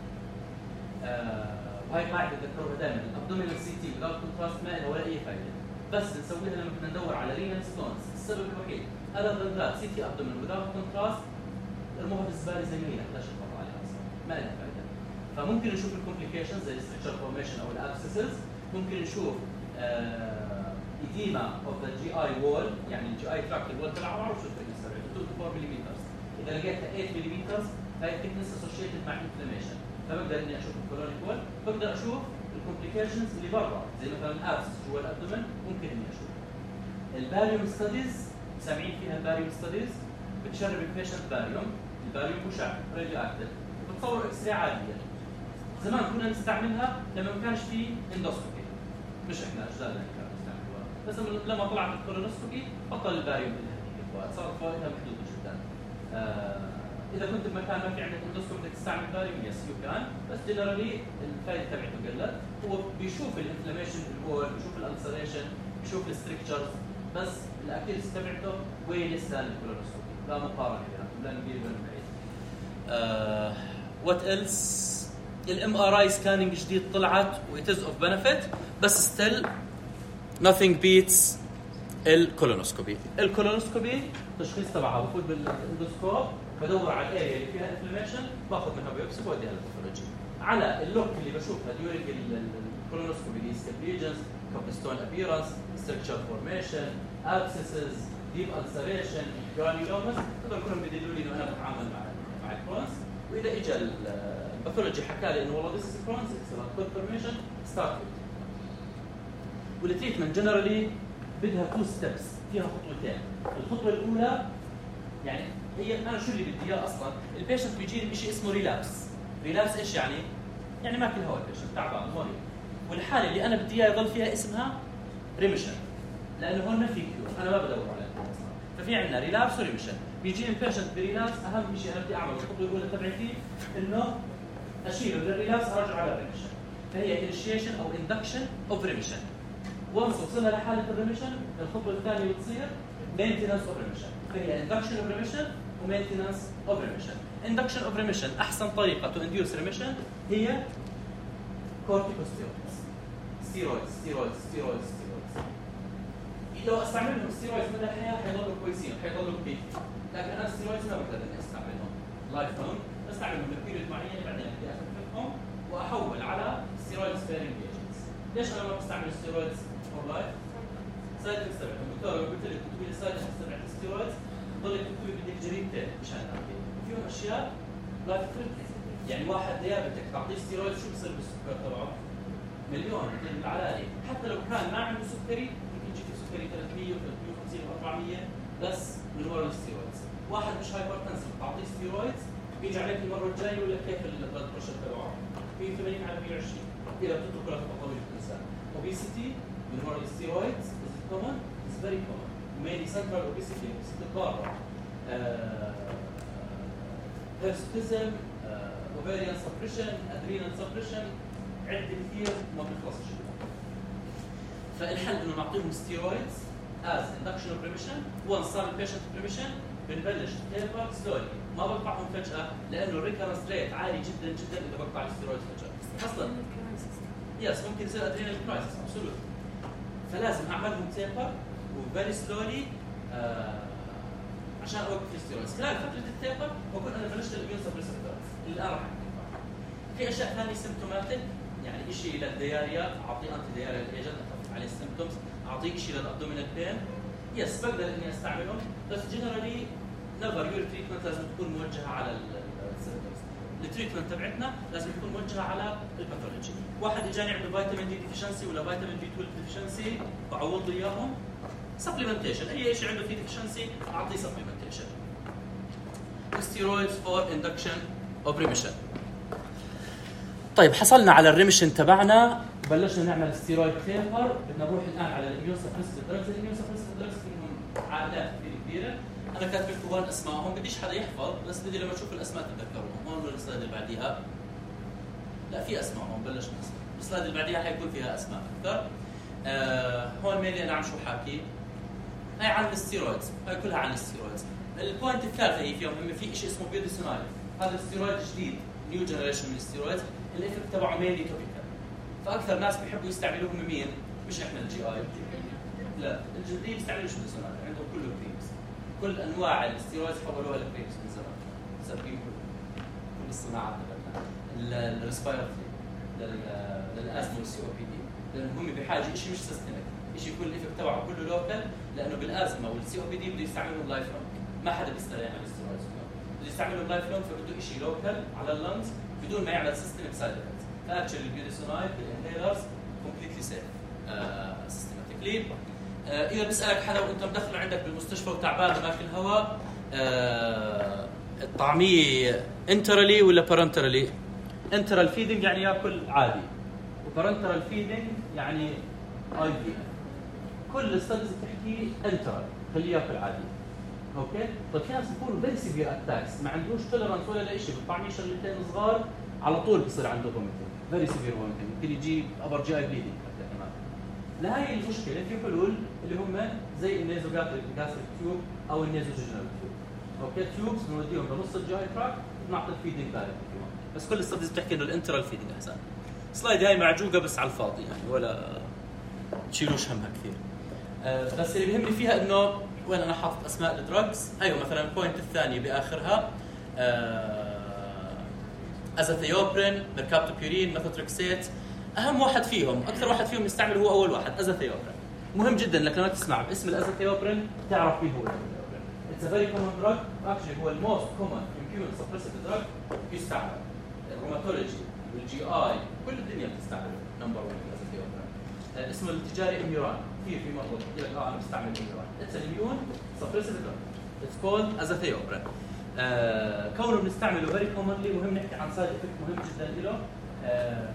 آه وهي قاعده تذكروها دائما، الابدومينال سي تي وذاوت كونتراست ما لها ولا اي فائده، بس نسويها لما بدنا ندور على رينال ستونز. السبب الوحيد other than that سي تي ابدومين without contrast ارموها بالزباله زي ما هي، لا شيء خطا عليها اصلا ما لها فائده. فممكن نشوف الكومبليكيشنز زي الستركشر فورميشن او الابسسز، ممكن نشوف ايديما اوف ذا جي اي وول، يعني الجي اي تراكت الوول تبعه معروف شو الثيكنس تبعه اثنين to four ملم، اذا لقيتها ثمانية ملم هاي الثيكنس اسوشيتد مع انفلاميشن، فبقدر اني اشوف الكولونيك وول، بقدر اشوف الكومبليكيشنز اللي برا زي مثلا ابسس جوا الابدومن ممكن اني اشوف. الباريوم ستاديز سامعين فيها الباريوم ستاديز، بتشرب البيشنت باريوم، الباريوم مشع راديو اكتف، بتصور اكس راي عاديه. زمان كنا نستعملها لما ما كانش في اندوسكوبي، مش احنا اجدادنا كانوا يستعملوها، بس لما طلعت الكولونوسكوبي بطل الباريوم منها، صارت فوائدها محدوده جدا. آه اذا كنت بمكان ما في عندك اندوسكوبي بدك تستعمل باريوم يس يو كان، بس جنرالي الفائده تبعته قلت. هو بيشوف الانفلاميشن بالبول، بيشوف الالسريشن، بيشوف الستركتشرز، بس الاكيرس تبعته وين لسه الكولونوسكوبي، لا مقارنه بيناتهم لا نقيل ولا بعيد. وات ايلس؟ الام ار اي سكاننج جديد طلعت وات از اوف بنفيت، بس ستيل nothing beats الكولونوسكوبي. الكولونوسكوبي التشخيص تبعها بفوت بالاندوسكوب بدور على الاريا اللي فيها انفلاميشن، باخذ منها بايوبسي بوديها للباثولوجي. على اللوك اللي بشوفها ديورينج الكولونوسكوبي دي سكابريجنز، كوبستون ابيرنس، ستركتشر فورميشن، ابسسز، ديب السريشن، جرانيولومس، هذول كلهم بيدلوا لي انه انا بتعامل مع مع الكرونز. واذا اجى الباثولوجي حكى لي انه والله ذيس از كرونز اكسلنت كونفرميشن ستارت. والتريتمنت جنرالي بدها تو ستيبس، فيها خطوتين. الخطوه الاولى يعني هي انا شو اللي بدي اياه اصلا؟ البيشنت بيجي بشيء اسمه ريلابس. ريلابس ايش يعني؟ يعني ماكل هواء البيشنت تعبان مريض، والحاله اللي انا بدي اياه يضل فيها اسمها ريميشن، لانه هون ما في كيور، انا ما بدور على اصلا. ففي عندنا ريلابس وريميشن. بيجي البيشنت بريلابس، اهم شيء انا بدي اعمله الخطوه الاولى تبعتي انه اشيله من الريلابس ارجعه على الريميشن، فهي انيشيشن او اندكشن اوف ريميشن. وانس وصلنا لحاله الريميشن، الخطوه الثانيه بتصير مينتيننس اوف ريميشن، فهي اندكشن اوف ريميشن ومينتيننس اوف ريميشن. اندكشن اوف ريميشن احسن طريقه تو انديوس ريميشن هي كورتيكوستيرويدز، ستيرويدز ستيرويدز ستيرويدز ستيرويدز. لو استعملهم ستيرويدز مدى الحياه حيضلوا كويسين، حيضلوا كبير، لكن انا ستيرويدز ما بقدر اني استعملهم لايف لونج، بستعملهم لبيريود معينه بعدين بدي اخففهم واحول على ستيرويد سبيرنج ايجنتس. ليش انا ما بستعمل ستيرويدز فور لايف؟ سايد افكتس تبعهم، دكتور قلت لك اكتبي لي سايد افكتس تبعت الستيرويدز، ضلك تكتبي بدك جريمتين مشان تعرفي، فيهم اشياء لايف ثريتنينج. يعني واحد ديابيتك تعطيه ستيرويد شو بصير بالسكر تبعه؟ مليون مثل العلالي، حتى لو كان ما عنده سكري ممكن يجي في سكري ثلاثمية وثلاثمية وخمسين وأربعمية بس من وراء الستيرويدز. واحد مش هايبرتنسف تعطيه ستيرويدز بيجي عليك المره الجايه ولا كيف البلد بريشر تبعه؟ مية وثمانين على مية وعشرين اذا بتترك له فتره طويله الانسان. اوبيسيتي من وراء الستيرويدز از كومن، از فيري كومن، مينلي سنترال اوبيسيتي، اوبيسيتي الضاره، هيرستيزم، اوفيريان سبريشن، ادرينال سبريشن، عده كثير ما بتخلصش. فالحل انه نعطيهم ستيرويدز از اندكشن اوف ريميشن. وانس صار البيشنت ريميشن بنبلش تيبر سلولي، ما بقطعهم فجاه لانه الريكرنس ريت عالي جدا جدا اذا بقطع الستيرويد فجاه. اصلا يس ممكن يصير ادرينال كرايسيس ابسولوت، فلازم اعملهم تيبر وفيري سلولي آه عشان اوقف الستيرويد. خلال فتره التيبر بكون انا بلشت الاميون سبريسور اللي الان راح احكي. في اشياء ثانيه سيمتوماتيك، يعني شيء للدياريا اعطيه انتي دياريا ايجنت اخفف عليه السيمتومز، اعطيه شيء للابدومينال بين، يس بقدر اني استعملهم، بس جنرالي نيفر يور تريتمنت لازم تكون موجهه على السيمتومز. التريتمنت تبعتنا لازم تكون موجهه على الباثولوجي. واحد اجاني عنده فيتامين دي ديفيشنسي ولا فيتامين بي اثناشر ديفيشنسي، بعوض له اياهم سبلمنتيشن، اي شيء عنده فيه ديفيشنسي اعطيه سبلمنتيشن. ستيرويدز فور اندكشن اوف ريميشن. طيب حصلنا على الريميشن تبعنا، بلشنا نعمل ستيرويد تيبر، بدنا نروح الان على الاميون سبريسيف دراجز. الاميون سبريسيف دراجز فيهم عائلات كثير كبيره، انا كاتب لكم هون اسمائهم، بديش حدا يحفظ بس بدي لما تشوف الاسماء تتذكروهم. هون السلايد اللي بعديها لا في اسمائهم، بلشنا اسماء، السلايد اللي بعديها حيكون فيها اسماء اكثر. آه هون ميلي انا عم شو حاكي؟ هاي عن الستيرويدز، هاي كلها عن الستيرويدز. البوينت الثالثه هي فيهم هم في شيء اسمه بيوديسونايل، هذا الستيرويد جديد نيو جنريشن من الستيرويدز، الافكت تبعه مينلي توبيكال. فاكثر ناس بيحبوا يستعملوهم مين؟ مش احنا الجي اي. لا الجلديه بيستعملوا شو بيوديسونايل، عندهم كله كريمز. كل انواع الستيرويدز حولوها لكريمز من زمان. مسبين كل الصناعات تبعنا. الريسبيراتوري للازمه والسي او بي دي، لانه هم بحاجه شيء مش سيستميك، شيء يكون الافكت تبعه كله لوكال، لانه بالازمه والسي او بي دي بده يستعملهم لايف لونج، ما حدا بيستريح على الستيرويدز، بده يستعملهم لايف لونج، فبده شيء لوكال على اللنجز بدون ما يعمل سيستميك سايد افكت. فاكشلي البيوديسونايد بالانهيلرز كومبليتلي سيف سيستماتيكلي. اذا بيسالك حدا وانت مدخله عندك بالمستشفى وتعبان وماكل هواء، آه الطعميه انترالي ولا بارنترالي؟ انترال فيدنج يعني ياكل عادي، وبارنترال فيدنج يعني اي في. كل الستاديز بتحكي انترال خليه ياكل عادي. اوكي؟ طيب في ناس بيكونوا فيري سيفير اتاكس ما عندوش توليرانس ولا لا شيء، بالطعميه شغلتين صغار على طول بصير عنده فوميتنج، فيري سيفير فوميتنج، ممكن يجي ابر جي اي بليدنج حتى كمان. لهي المشكله في حلول اللي هم زي النيزو جاستريك تيوب او النيزو جيجنال تيوب. اوكي؟ تيوبس بنوديهم بنص الجي اي تراك بنعطي الفيدنج دايركت فيهم. بس كل الستاديز بتحكي انه الانترال فيدنج احسن. سلايد هاي معجوقه بس على الفاضي يعني، ولا تشيلوش همها كثير. أه بس اللي بيهمني فيها انه وين انا حاطط اسماء الدراجز. ايوه مثلا البوينت الثانيه باخرها أه ازاثيوبرين، ميركابتوبيورين، ميثوتريكسيت. اهم واحد فيهم، اكثر واحد فيهم يستعمل هو اول واحد ازاثيوبرين. مهم جدا انك لما تسمع باسم الازاثيوبرين تعرف مين هو الازاثيوبرين. اتس ا فيري كومن دراج، اكشلي هو الموست كومن امبيون سبريسيف دراج يستعمل. الروماتولوجي والجي اي كل الدنيا بتستعمله نمبر واحد الازاثيوبرين. آه اسمه التجاري اميوران، كثير في مرضى يقول لك اه انا بستعمل اميوران. اتس اميون سبريسيف دراج، اتس كولد ازاثيوبرين. آه كونه بنستعمله فيري كومنلي. مهم نحكي عن سايد افكت مهم جدا له. آه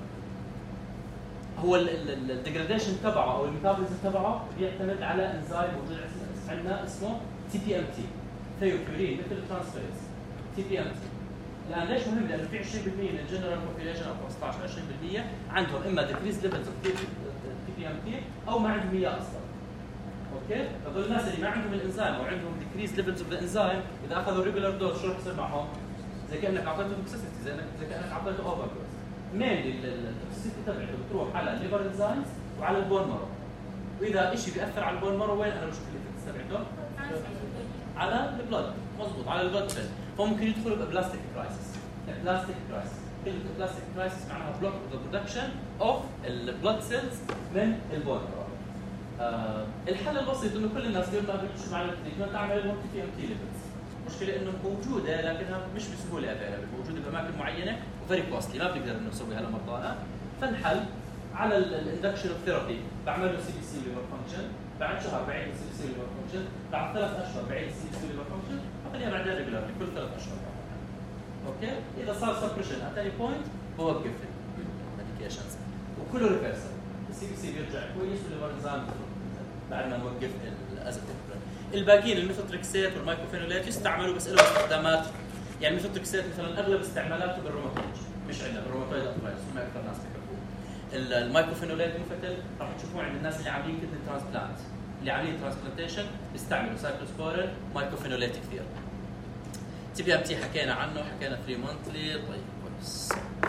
هو الديجراديشن تبعه او الميتابوليزم تبعه بيعتمد على انزيم موجود عندنا اسمه تي بي ام تي، ثيوبيورين مثل الترانسفيرز تي بي ام تي. الان ليش مهم؟ لانه في عشرين بالمئة من الجنرال بوبيليشن او خمسة عشر عشرين بالمئة عندهم اما ديكريز ليفلز اوف تي بي ام تي او ما عندهم اياه اصلا. اوكي؟ هذول الناس اللي ما عندهم الانزيم او عندهم ديكريز ليفلز اوف ذا انزيم، اذا اخذوا ريجولار دوز شو رح يصير معهم؟ زي كانك اعطيته توكسيسيتي، زي انك زي كانك اعطيته اوفر دوز. مينلي التوكسيسيتي تبعته بتروح على الليفر انزيمز وعلى البون مارو. واذا شيء بياثر على البون مارو وين انا بشوف الليفلز تبعته؟ على البلد، مضبوط، على البلد سيل. فممكن يدخلوا ببلاستيك كرايسيس. بلاستيك كرايسيس، كلمه بلاستيك كرايسيس معناها بلوك ذا برودكشن اوف البلد سيلز من البون مارو. آه الحل البسيط انه كل الناس اليوم ما بيمشوا مع التريتمنت تعمل لهم تي ام تي ليفلز. المشكله انه موجوده لكنها مش بسهوله افيلبل، موجوده باماكن معينه وفيري كوستلي، ما بنقدر انه نسويها لمرضانا. فالحل على الاندكشن اوف ثيرابي، بعمل له سي بي سي ليفر فانكشن، بعد شهر بعيد السي بي سي ليفر فانكشن، بعد ثلاث اشهر بعيد السي بي سي ليفر فانكشن، بخليها بعدين ريجولار كل ثلاث اشهر. اوكي؟ اذا صار سبريشن ات اني بوينت بوقف الميديكيشنز وكله ريفرسل. السي بي سي بيرجع كويس والليفر انزيم بعد ما نوقف الازاتيوبرين. الباقيين الميثوتريكسيت والمايكروفينولات يستعملوا بس لهم استخدامات، يعني الميثوتريكسيت مثلا اغلب استعمالاته بالروماتولوجي، مش عندنا بالروماتويد ارثرايتس، ما اكثر ناس بيحبوه. المايكروفينولات مثل راح تشوفوه عند الناس اللي عاملين كتله ترانسبلانت، اللي عاملين ترانسبلانتيشن بيستعملوا سايكلوسبورين مايكروفينولات كثير. تي بي ام تي حكينا عنه، حكينا ثري مونثلي. طيب كويس،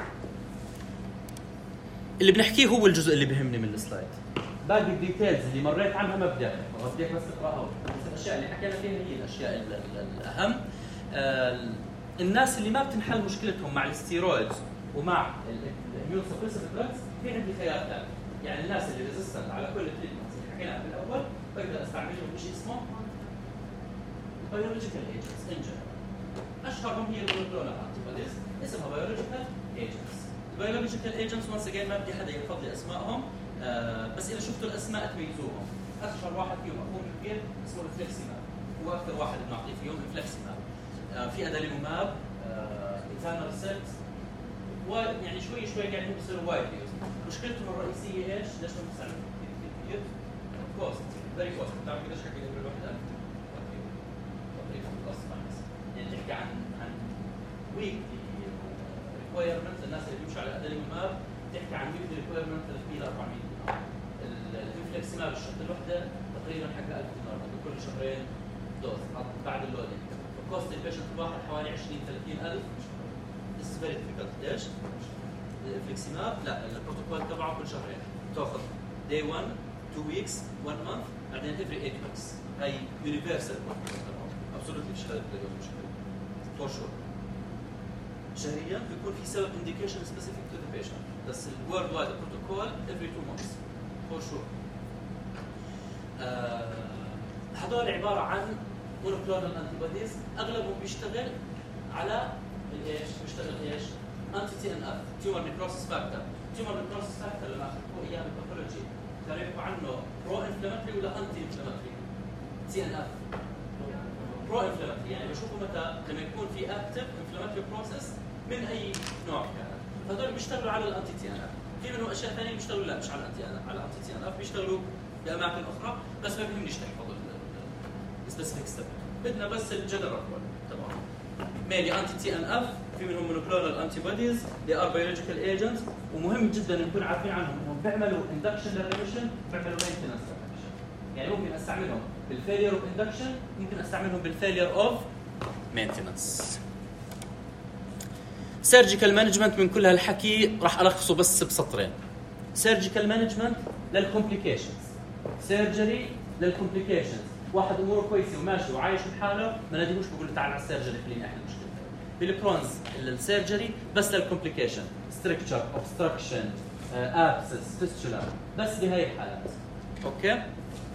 اللي بنحكيه هو الجزء اللي بيهمني من السلايد. باقي الديتيلز اللي مريت عنها ما بدي احكي، بدي بس تقراها. الاشياء اللي حكينا فيها هي الاشياء الاهم. آه الناس اللي ما بتنحل مشكلتهم مع الستيرويدز ومع الاميون سبريسيف دراجز، في عندي خيار ثاني. يعني الناس اللي ريزيستنت على كل التريتمنتس اللي حكيناها بالاول بقدر استعملهم بشيء اسمه بيولوجيكال ايجنتس ان جنرال. اشهرهم هي المونوكلونال انتيبوديز، اسمها بيولوجيكال ايجنتس. البيولوجيكال ايجنتس وانس اجين ما بدي حدا يحفظ لي اسمائهم، آه بس اذا شفتوا الاسماء تميزوهم. اشهر واحد فيهم مفهوم كبير اسمه الفلكسيماب، هو اكثر واحد بنعطيه فيهم الفلكسيماب. آه في اداليموماب، آه ايثانرسيت، ويعني شوي شوي قاعدين يعني بيصيروا وايد يوز. مشكلتهم الرئيسيه ايش؟ ليش ما بنستعملهم كثير كثير؟ كوست، فيري كوست. بتعرف قديش حكي لي بالوحده؟ تقريبا بلس ماينس. يعني تحكي عن عن ويكلي ريكويرمنت للناس اللي بيمشوا على اداليموماب، تحكي عن ويكلي ريكويرمنت ثلاثمئة ل أربعمئة دينار. الانفليكسيماب الشرط الوحده تقريبا حق ألف دينار بكل شهرين دوز بعد اللودينج. وكوست البيشنت الواحد حوالي عشرين ثلاثين ألف. This is very difficult. ليش؟ الانفليكسيماب لا البروتوكول تبعه كل شهرين تاخذ day one, two weeks, one month بعدين every eight weeks. هاي universal protocol absolutely مش هذا الدوز مش for sure. شهريا بيكون في سبب indication specific to the patient. بس ال worldwide protocol every two months for sure. آه هذول عبارة عن monoclonal antibodies أغلبهم بيشتغل على الإيش؟ بيشتغل إيش؟ anti تي إن إف tumor necrosis factor. tumor necrosis factor لما أخذوه إياه بالباثولوجي كانوا يحكوا عنه pro inflammatory ولا anti inflammatory؟ تي إن إف pro inflammatory يعني بشوفوا متى لما يكون في active inflammatory process من أي نوع كان. هذول بيشتغلوا على الانتي تي إن إف. في منهم أشياء ثانية بيشتغلوا لا مش على الانتي على الانتي تي إن إف بيشتغلوا بأماكن أخرى بس ما بيهمنيش تحفظوا السبيسيفيك ستيب. بدنا بس الجنرال تمام. ميلي انتي تي إن إف في منهم مونوكلونال انتي بوديز they are biological agents ومهم جدا نكون عارفين عنهم انهم بيعملوا induction للريميشن بيعملوا maintenance للريميشن. يعني ممكن استعملهم بالفيلير اوف induction ممكن استعملهم بالفيلير اوف maintenance. سيرجيكال مانجمنت من كل هالحكي راح الخصه بس بسطرين. سيرجيكال مانجمنت للكومبليكيشنز. سيرجري للكومبليكيشنز. واحد اموره كويسه وماشي وعايش بحاله ما ناديهوش بقول له تعال على السيرجري خليني احل مشكلتك. بالكرونز السيرجري بس للكومبليكيشن ستركتشر اوبستراكشن ابسس فيستولا بس بهي الحالات. اوكي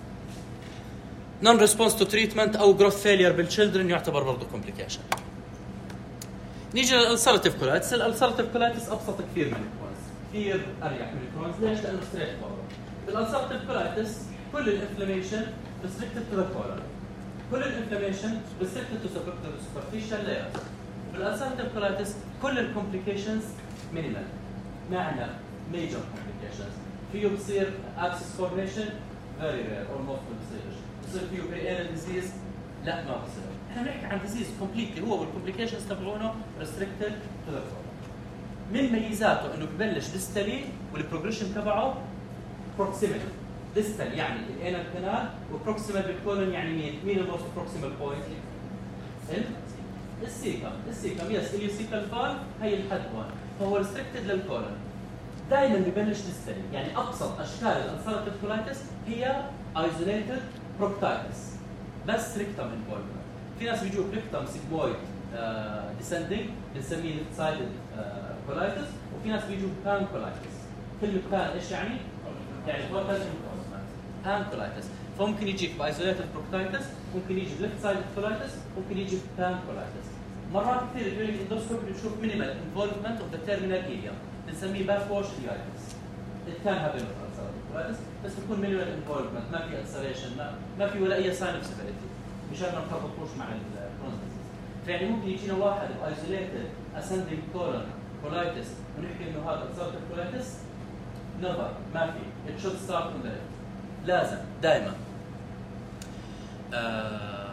نون ريسبونس تو تريتمنت او جروث فيلير بالتشيلدرن يعتبر برضه كومبليكيشن. نيجي للالسرتيف كولايتس. الالسرتيف كولايتس ابسط كثير من الكرونز كثير اريح من الكرونز. ليش؟ لانه ستريت فورورد. بالالسرتيف كولايتس كل الانفلاميشن restricted to the colon. كل الانفلاميشن restricted to superficial layers. بالالسرتيف كولايتس كل الكومبليكيشنز مينيمال. ما عندنا major complications. فيه بصير abscess formation very rare almost ما بصيرش. بصير فيه perianal disease لا ما بصير. احنا بنحكي عن disease completely هو والكومبليكيشنز تبعونه restricted to the colon. من ميزاته انه ببلش ديستالي والبروجريشن تبعه proximity. ديستال يعني الانال كانال وبروكسيمال بالكولون يعني مين؟ مين الموست بروكسيمال بوينت؟ السيكم. السيكم يس اليوسيكال فال هي الحد هون فهو ريستريكتد للكولون. دائما ببلش ديستالي يعني ابسط اشكال الالسرتيف كولايتس هي ايزوليتد بروكتايتس بس ريكتم انفولفمنت. في ناس بيجوا ريكتم سيجمويد ديسندنج بنسميه ليفت سايدد كولايتس وفي ناس بيجوا بان كولايتس. كلمه بان ايش يعني؟ يعني توتال بان كولايتس. فممكن يجيك بايزوليتد بروكتايتس ممكن يجي بليفت سايد كولايتس ممكن يجي بان كولايتس. مرات كثير during الاندوسكوبي بنشوف مينيمال انفولفمنت اوف ذا تيرمينال اريا بنسميه باك واش ايلايتس. الكان هابل كولايتس بس بيكون مينيمال انفولفمنت ما في السريشن ما ما في ولا اي ساين اوف سيفيريتي مشان ما نخبطوش مع الكرونز ديزيز. فيعني ممكن يجينا واحد بايزوليتد اسندنج كولون كولايتس ونحكي انه هذا السرطان كولايتس نظر ما في it should start from there. لازم دائما آه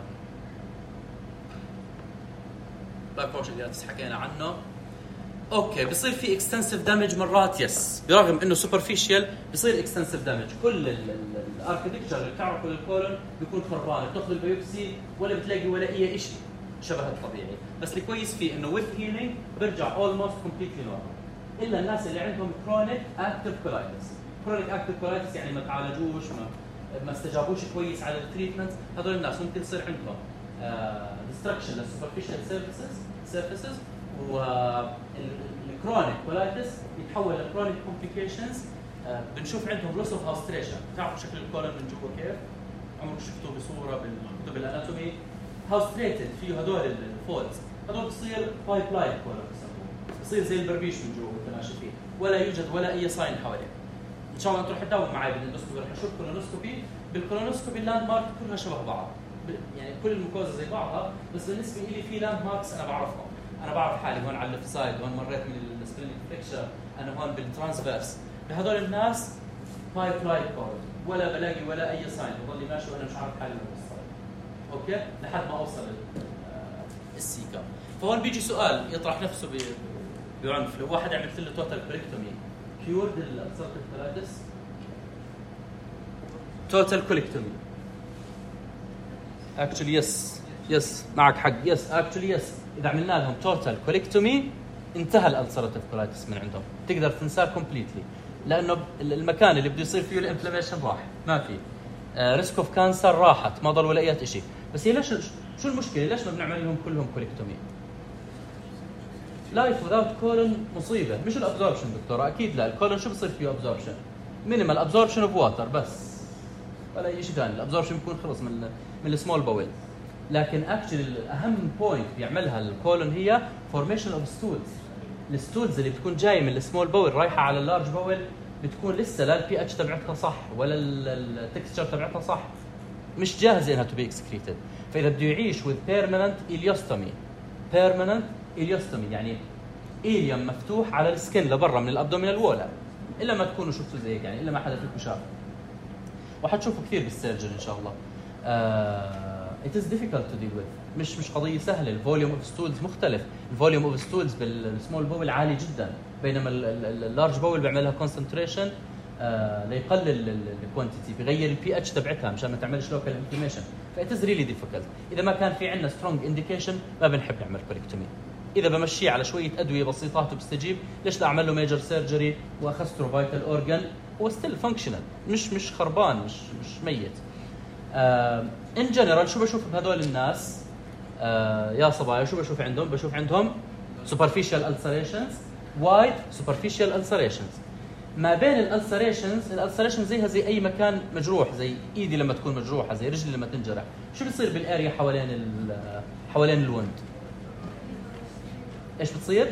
باك واتش اللي حكينا عنه. اوكي بصير في اكستنسيف دامج مرات يس برغم انه سوبرفيشال بصير اكستنسيف دامج. كل الاركتكتشر اللي بتعرفه للكولون بيكون خربان بتاخذ البيوبسي ولا بتلاقي ولا اي شيء شبه الطبيعي. بس الكويس فيه انه with healing برجع almost completely normal الا الناس اللي عندهم chronic active colitis. chronic active colitis يعني ما تعالجوش ما ما استجابوش كويس على التريتمنت. هذول الناس ممكن يصير عندهم destruction للسوبرفيشال سيرفيسز سيرفيسز والكرونيك كولايتس يتحول لكرونيك كومبليكيشنز. بنشوف عندهم لوس اوف هاوستريشن. بتعرفوا شكل الكولون من جوا كيف؟ عمركم شفتوه بصوره بالكتب الاناتومي هاوستريتد فيه هدول الفولز. هدول بصير بايب لاين كولون بسموه بصير زي البربيش من جوا وانت ماشي فيه ولا يوجد ولا اي ساين حواليه. ان شاء الله انتم رح تداوموا معي بالاندوسكوبي رح نشوف كولونوسكوبي. بالكولونوسكوبي اللاند مارك كلها شبه بعض يعني كل الميكوزا زي بعضها بس بالنسبه لي في لاند ماركس انا بعرفهم. انا بعرف حالي هون على الليفت سايد هون مريت من السبلينيك فليكشر انا هون بالترانسفيرس. بهذول الناس بايب لاين كولون ولا بلاقي ولا اي ساين بضلي ماشي وانا مش عارف حالي وين وصلت. اوكي لحد ما اوصل السيكا. فهون بيجي سؤال يطرح نفسه بعنف لو واحد عملت له توتال بريكتومي كيورد الالسرتيف كولايتس توتال كوليكتومي. اكشلي يس يس معك حق يس اكشلي يس اذا عملنا لهم توتال كوليكتومي انتهى الالسراتيف كولايتس من عندهم، تقدر تنساه كومبليتلي، لانه المكان اللي بده يصير فيه الانفلاميشن راح، ما في ريسك اوف كانسر راحت، ما ضل ولا اي شيء. بس هي ليش شو المشكله؟ ليش ما بنعمل لهم كلهم كوليكتومي؟ لايف وذاوت كولون مصيبه، مش الابزوربشن دكتوره، اكيد لا. الكولون شو بصير فيه ابزوربشن؟ مينيمال ابزوربشن اوف واتر بس، ولا اي شيء ثاني. الابزوربشن بيكون خلص من من السمول باول. لكن اكشلي الاهم بوينت بيعملها الكولون هي فورميشن اوف ستولز. الستولز اللي بتكون جايه من السمول باول رايحه على اللارج باول بتكون لسه لا البي اتش تبعتها صح ولا التكستشر تبعتها صح، مش جاهزه انها تو بي اكسكريتد. فاذا بده يعيش وذ بيرمننت إليوستومي، بيرمننت إليوستومي يعني إليوم مفتوح على السكن لبرا من الابدومينال وولا، الا ما تكونوا شفتوا زي هيك يعني، الا ما حدا فيكم شاف، وحتشوفوا كثير بالسيرجري ان شاء الله. آه it is difficult to deal with، مش مش قضيه سهله. الفوليوم اوف ستولز مختلف، الفوليوم اوف ستولز بالسمول بول عالي جدا، بينما اللارج بول بيعملها كونسنتريشن آه ليقلل الكوانتيتي، بغير البي اتش تبعتها مشان ما تعملش لوكال انفلاميشن. فإت از ريلي ديفيكلت. اذا ما كان في عندنا سترونج انديكيشن ما بنحب نعمل كوليكتومي. اذا بمشيه على شويه ادويه بسيطات وبستجيب، ليش لا اعمل له ميجر سيرجري واخستره فايتال اورجان هو ستيل فانكشنال، مش مش خربان، مش مش ميت. ان جنرال شو بشوف بهذول الناس آه يا صبايا؟ شو بشوف عندهم؟ بشوف عندهم superficial ulcerations، wide superficial ulcerations. ما بين الالسريشنز، الالسريشن زيها زي اي مكان مجروح، زي ايدي لما تكون مجروحه، زي رجلي لما تنجرح. شو بيصير بالاريا حوالين حوالين الوند؟ ايش بتصير؟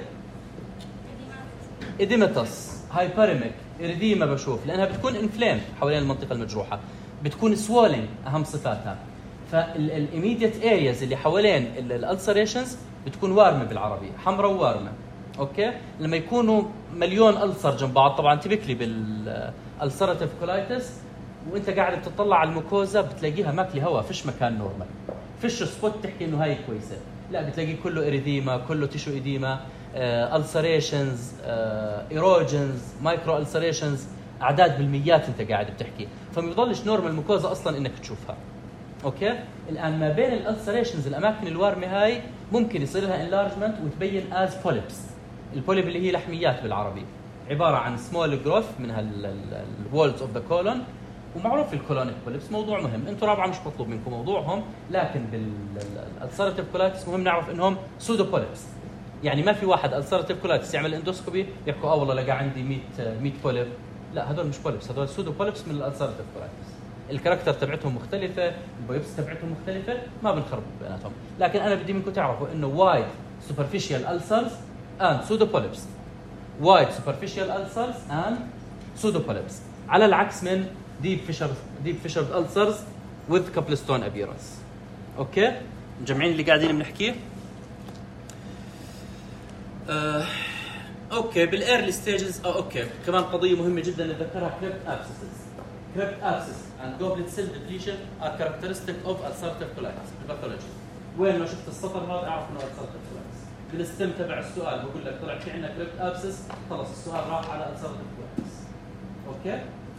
اديماتس، هايبريميك، اريديما بشوف، لانها بتكون انفلام حوالين المنطقه المجروحه، بتكون سوالينج اهم صفاتها. فالإيميديت ارياز اللي حوالين الالسريشنز بتكون وارمه بالعربي، حمراء ووارمه. اوكي، لما يكونوا مليون ألسر جنب بعض، طبعا تبكلي بالالسراتيف كولايتس وانت قاعد بتطلع على الميكوزا بتلاقيها ماكلي هواء، فيش مكان نورمال، فيش سبوت تحكي انه هاي كويسه، لا بتلاقيه كله اريديما، كله تيشو اديما، السريشنز، ايروجنز، مايكرو السريشنز، اعداد بالميات انت قاعد بتحكي، فما بيضلش نورمال ميكوزا اصلا انك تشوفها. اوكي، الان ما بين الالسريشنز الاماكن الوارمه هاي ممكن يصير لها انلارجمنت وتبين از بوليبس. البوليب اللي هي لحميات بالعربي، عباره عن سمول جروث من هالوولز اوف ذا كولون. ومعروف الكولونيك بوليبس موضوع مهم، انتم رابعه مش مطلوب منكم موضوعهم، لكن بالالسراتيف كولايتس مهم نعرف انهم سودو بوليبس. يعني ما في واحد السراتيف كولايتس يعمل اندوسكوبي يحكوا اه والله لقى عندي مية مية بوليب، لا هذول مش بوليبس، هذول سودو بوليبس من الالسراتيف كولايتس. الكاركتر تبعتهم مختلفه، البوليبس تبعتهم مختلفه، ما بنخرب بيناتهم. لكن انا بدي منكم تعرفوا انه وايد سوبرفيشال ألسرز and pseudopolyps، wide superficial ulcers and pseudopolyps، على العكس من deep fissured deep fissured ulcers with couplestone appearance. اوكي، مجمعين اللي قاعدين بنحكيه؟ آه. اوكي، بالايرلي ستيجز آه. اوكي، كمان قضيه مهمه جدا نذكرها، كريبت ابسسز. كريبت ابسس and goblet cell depletion are characteristic of ulcerative colitis pathology. وين ما شفت السطر هذا اعرف انه ulcerative colitis. بالاستم تبع السؤال بقول لك طلع في عندنا كريبت ابسس، خلص السؤال راح على ulcerative colitis. اوكي،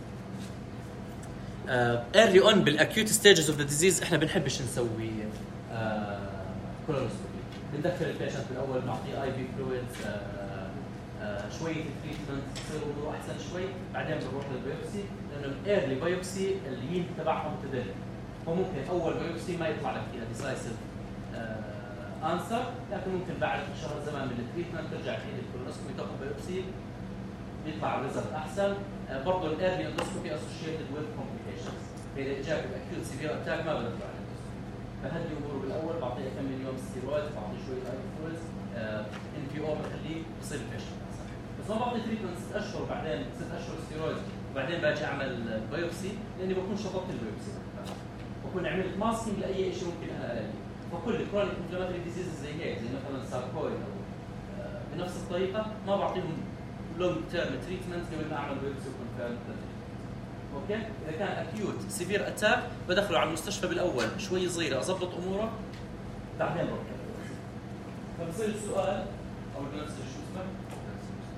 ايرلي اون بالاكيوت ستيجز اوف ذا ديزيز احنا بنحبش نسوي كولونوسكوبي، بندخل البيشنت بالاول نعطيه اي في فلويدز، شويه تريتمنت تصير الامور احسن شوي، بعدين بنروح للبيوبسي، لانه الايرلي بايوبسي اليين تبعهم تدل، وممكن اول بايوبسي ما يطلع لك فيها ديسايسيف انسر، لكن ممكن بعد شهر زمان من التريتمنت ترجع تعيد الكولونوسكوبي تاخذ بايوبسي يطلع الريزلت احسن. برضه الايرلي اندوسكوبي اسوشيتد وذ كومبليكيشنز، اذا اجاك باكيوت سيفير اتاك ما بنرجع على الاندوسكوبي، فهدي اموره بالاول، بعطيه كم من يوم ستيرويد، بعطيه شويه ايفوز ان بي او بخليه يصير البيشنت احسن. بس ما بعطي تريتمنت ست اشهر وبعدين ست اشهر ستيرويد وبعدين باجي اعمل بايوبسي، لاني بكون شطبت البايوبسي، بكون عملت ماسكينج لاي شيء ممكن انا الاقيه. فكل كرونيك انفلاماتوري ديزيز زي هيك، زي مثلا ساركويد او بنفس الطريقه ما بعطيهم لونج تيرم تريتمنت قبل ما اعمل بايوبسي وكونفيرم. اوكي، اذا كان اكيوت سيفير اتاك بدخله على المستشفى بالاول شوي صغيره اضبط اموره، بعدين بروح. فبصير السؤال او نفس شو اسمه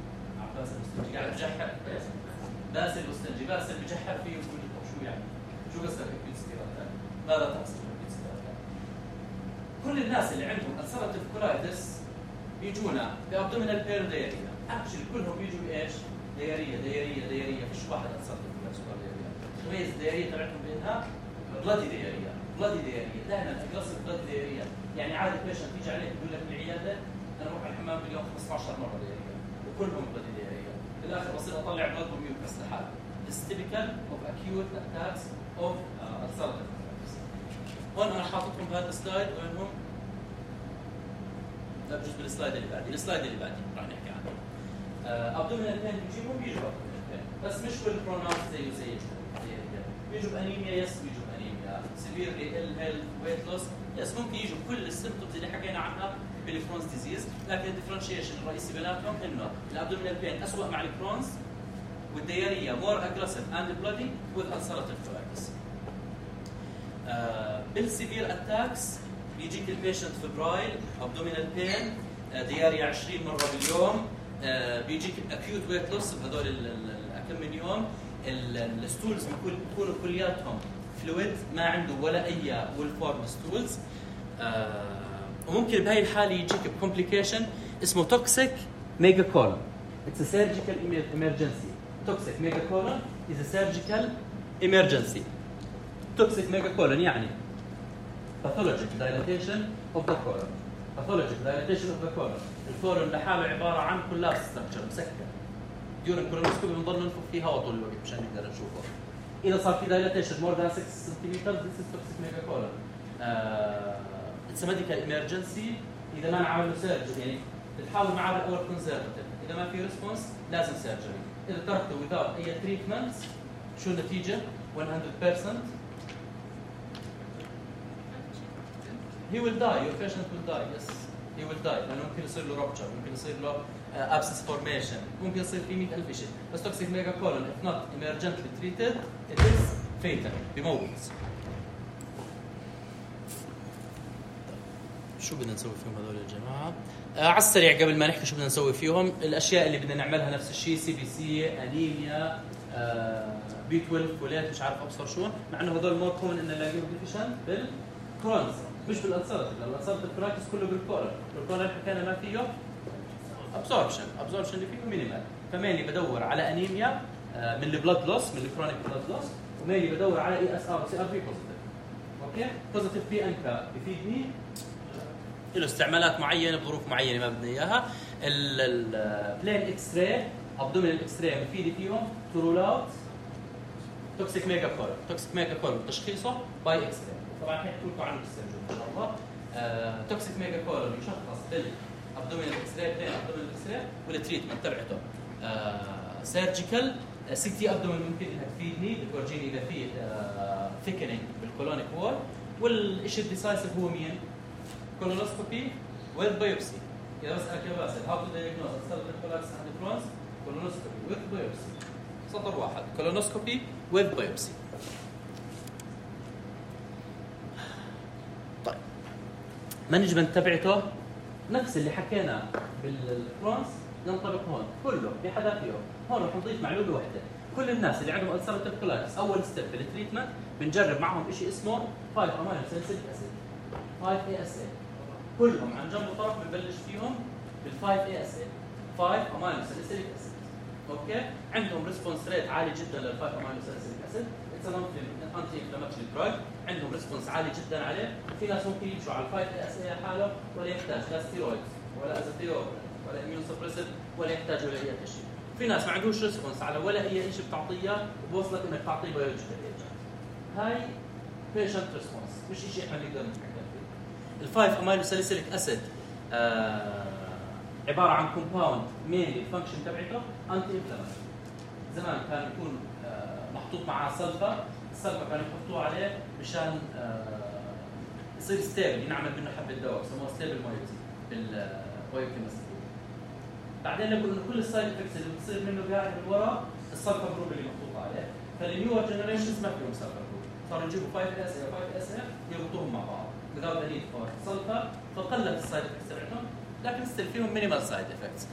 عباس المستنجي قاعد بجحر، باسل المستنجي، باسل بجحر فيه ويقول لي شو يعني شو قصدك اكيوت سيفير اتاك؟ ماذا تقصد باكيوت سيفير اتاك؟ كل الناس اللي عندهم ulcerative colitis بيجونا بابدومينال بين دايريا، اكشلي كلهم بيجوا بايش؟ دايريا دايريا دايريا، فيش واحد ulcerative colitis ولا دايريا. تميز الدايريا تبعتهم بانها بلادي دايريا، بلادي دايريا، دائما اجريسيف بلادي دايريا، يعني عادي بيشنت تيجي عليك بيقول لك بالعياده انا بروح الحمام باليوم خمسة عشر مره دايريا، وكلهم بلادي دايريا، بالاخر بصير اطلع بلاد وميوكس لحاله. This is typical of acute attacks of uh, ulcerative colitis. هون انا حاططهم بهذا السلايد وينهم؟ لا بجوز بالسلايد اللي بعدي، السلايد اللي بعدي راح نحكي عنه. ابدومينال بين بيجيبهم بيجوا ابدومينال بين، بس مش بالبروناوس زيه زي بيجوا بانيميا، يس بيجوا بانيميا، سيفيرلي ال هيلث ويت لوس، يس ممكن يجوا كل السيمبتومز اللي حكينا عنها بالكرونز ديزيز، لكن الديفرنشيشن الرئيسي بيناتهم انه الابدومينال بين اسوء مع الكرونز، والدياريا مور اجريسيف اند بلودي وذ ulcerative colitis. بالسيفير اتاكس بيجيك البيشنت فبرايل، ابدومينال بين، دياريا عشرين مره باليوم، uh, بيجيك اكيوت ويت لوس بهذول كم من يوم، الستولز بيكونوا كلياتهم فلويد، ما عنده ولا اي ويل فورم ستولز. آه وممكن بهاي الحاله يجيك بكومبليكيشن اسمه توكسيك ميجا كولون. اتس ا سيرجيكال ايمرجنسي. توكسيك ميجا كولون از ا سيرجيكال ايمرجنسي. توكسيك ميجا كولون يعني pathologic dilatation of the colon. pathologic dilatation of the colon. الكولون لحاله عباره عن كولابس ستراكشر مسكر. ديورن كولونوسكوبي بنضل ننفخ فيه هواء طول الوقت مشان نقدر نشوفه. إذا صار في dilatation more than six centimeters, this is toxic megacolon. Uh, it's a medical emergency. إذا ما نعمل له surgery يعني بتحاول معاه بالأول conservative. إذا ما في response لازم surgery. إذا تركته without أي treatment شو النتيجة؟ one hundred percent he will die. Your patient will die. Yes, he will die. لأنه ممكن يصير له rupture, ممكن يصير له uh, abscess formation, ممكن يصير في مئة ألف شيء. بس toxic megacolon if not emergently treated it is fatal. بيموت. شو بدنا نسوي فيهم هذول يا جماعة؟ آه على السريع قبل ما نحكي شو بدنا نسوي فيهم، الأشياء اللي بدنا نعملها نفس الشيء، سي بي سي، أنيميا، آه بي اثنا عشر، فولات، مش عارف أبصر شو، مع إنه هذول مور كومن إن نلاقيهم ديفيشن بالكرونز مش بالألسرتيف، لأن الألسرتيف كولايتس كله بالكولون، الكولون اللي حكينا ما فيه ابسوربشن، ابسوربشن اللي فيه مينيمال، فمينلي بدور على أنيميا آه من البلاد لوس، من الكرونيك بلاد لوس، ومينلي بدور على اي اس ار سي ار بي بوزيتيف. اوكي؟ بوزيتيف بي انكا بيفيدني له استعمالات معينه بظروف معينه ما بدنا اياها. البلين اكس راي، ابدومينال اكس راي بفيد فيهم تو رول اوت توكسيك ميجا كولون. توكسيك ميجا كولون تشخيصه باي اكس راي، طبعا حكيت لكم عنه بالسيرجن ان شاء الله. آه، توكسيك ميجا كولون يشخص بالابدومينال اكس راي، بلين ابدومينال اكس راي، والتريتمنت تبعته آه، سيرجيكال. سي تي ابدومين ممكن انها تفيدني بتورجيني اذا في آه، ثيكنينج بالكولونيك وول. والشيء الديسايسيف هو مين؟ كولونوسكوبي ويز بايوبسي. اذا بسالك يا باسل هاو تو دايجنوز ulcerative colitis and Crohn's، كولونوسكوبي ويز بايوبسي. سطر واحد، كولونوسكوبي ويز بايوبسي. طيب مانجمنت تبعته نفس اللي حكينا بالكرونز ننطبق هون كله بحدا فيهم. هون رح نضيف معلومه واحده، كل الناس اللي عندهم ulcerative colitis اول ستيب في التريتمنت بنجرب معهم شيء اسمه خمسة امينو ساليسيليك اسيد، خمسة اي اس اي. كلهم عن جنب وطرف بنبلش فيهم بال خمسة اي اس اي، خمسة امينو ساليسيليك اسيد. اوكي؟ عندهم ريسبونس ريت عالي جدا لل خمسة امينو ساليسيليك اسيد، اتس ان انتي انفلاماتوري دراج، عندهم ريسبونس عالي جدا عليه. في ناس ممكن يمشوا على ال خمسة اي اس اي لحاله ولا يحتاج لا ستيرويدز ولا ازوثيوب ولا اميون سبريسيف ولا يحتاج ولا اي شيء. في ناس ما عندوش ريسبونس على ولا اي شيء بتعطيه وبوصلك انك تعطيه بيولوجيكال ايجنت. هاي بيشنت ريسبونس، مش شيء احنا نقدر نتحكم فيه. الفايف امينو ساليسيليك اسيد آه عباره عن كومباوند مينلي الفانكشن تبعته انتي انفلاماتوري. زمان كان يكون آه محطوط معاه سلفا، السلفا كانوا يحطوه عليه مشان آه يصير ستيبل، ينعمل منه حبه دواء بسموه ستيبل مايوتي بالبايوكيمستري. بعدين لقوا انه كل السايد افكتس اللي بتصير منه قاعد من ورا السلفا جروب اللي محطوط عليه، فالنيو جنريشنز ما فيهم سلفا جروب، صاروا يجيبوا خمسة اس اي خمسة اس اي يربطوهم مع بعض without the need for سلفا، فقلت السايد افكتس تبعتهم، لكن ستيل فيهم مينيمال سايد افكتس.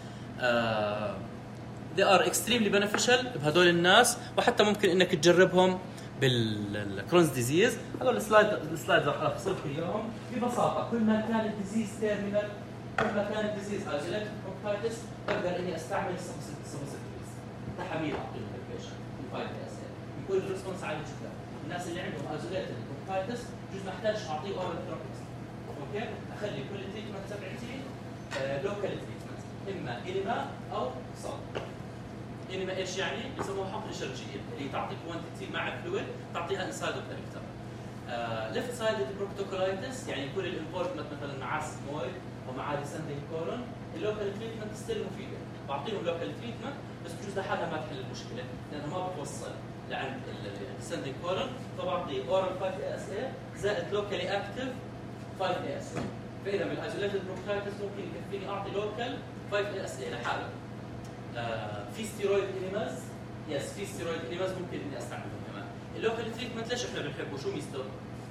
they are extremely beneficial بهدول الناس، وحتى ممكن انك تجربهم بالكرونز ديزيز. هذول السلايد السلايدز راح اختصركم اياهم ببساطه. كل ما كان الديزيز تيرمينال، كل ما كان الديزيز ايزوليتد برونكايتس، بقدر اني استعمل السبوسيتوريز تحميل اعطي البيشنت الفايف اس ال يكون الريسبونس عالي جدا. الناس اللي عندهم ايزوليتد برونكايتس بجوز ما احتاج اعطيه اورال ثيرابيست. اوكي، اخلي كل التريتمنت تبعتي لوكال تريتمنت، اما انما او صوت. انما ايش يعني؟ يسموها حقن شرجيه اللي تعطي كوانتيتي مع فلويد تعطيها انسايد اوف ذا ريكتم. ليفت سايدد بروكتوكولايتس يعني يكون الانفولفمنت مثلا مع سمويد او مع ديسندنج كولون، اللوكال تريتمنت ستيل مفيده، بعطيهم لوكال تريتمنت بس بجوز لحالها ما تحل المشكله لانها ما بتوصل لعند الديسندنج كولون، فبعطي اورال فايف اي اس اي زائد لوكالي اكتف فايف اي اس اي. فاذا من الايزوليتد برونكايتس ممكن يكفيني اعطي لوكال فايف اي اس اي لحاله. آه في ستيرويد انيماز، يس في ستيرويد انيماز ممكن اني استعملهم كمان. اللوكال تريتمنت ليش احنا بنحبه؟ شو ميزته؟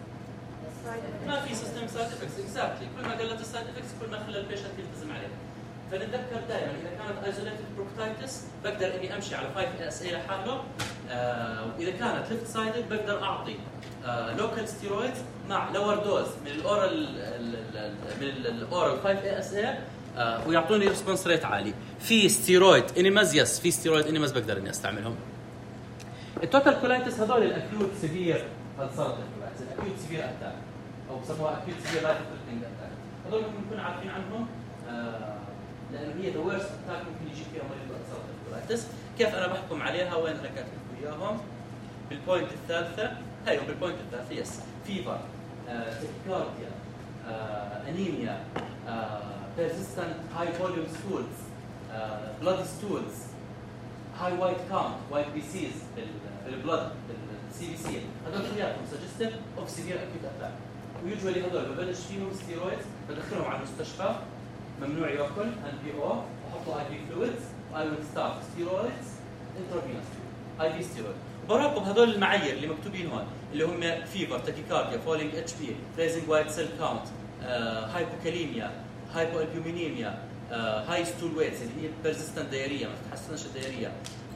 ما في سيستم سايد افكتس، اكزاكتلي، كل ما قلت السايد افكتس كل ما خلى البيشنت يلتزم عليه. فنتذكر دائما اذا كانت ايزوليتد بروكتايتس بقدر اني امشي على فايف اي اس اي لحاله، آه واذا كانت ليفت سايدد بقدر اعطي آه لوكال ستيرويد مع لور دوز من الاورال من الاورال فايف اي اس اي آه ويعطوني ريسبونس ريت عالي. في ستيرويد انيماز، يس في ستيرويد انيماز بقدر اني استعملهم. التوتال كولايتس هذول الاكيوت سيفير السرطان كولايتس، الاكيوت سيفير اتاك او بسموها اكيوت سيفير لايف ثريتنينج اتاك، هذول ممكن نكون عارفين عنهم آه لانه هي ذا ورست اتاك ممكن يجي فيها مريض السرطان كولايتس. كيف انا بحكم عليها؟ وين انا كاتب لكم اياهم؟ بالبوينت الثالثه، هيو بالبوينت الثالثه، يس فيفر، تكيكارديا، انيميا، persistent high volume stools, uh, bloody stools, high white count, white B Cs بالبلد بالسي بي سي، هذول كلياتهم suggestive of severe acute attack. ويوجوالي هذول ببلش فيهم ستيرويدز، بدخلهم على المستشفى، ممنوع ياكل ان بي او، وحطوا اي بي فلويدز، واي ويل ستارت ستيرويدز انترافينوس اي بي ستيرويد. وبراقب هذول المعايير اللي مكتوبين هون اللي هم فيفر، تاكيكارديا، فولينج اتش بي، ريزنج وايت سيل كاونت، هايبوكاليميا، هايبوالبيومينيميا، هاي ستول ويتس اللي هي بيرزيستنت دايريا ما تتحسنش الدايريا،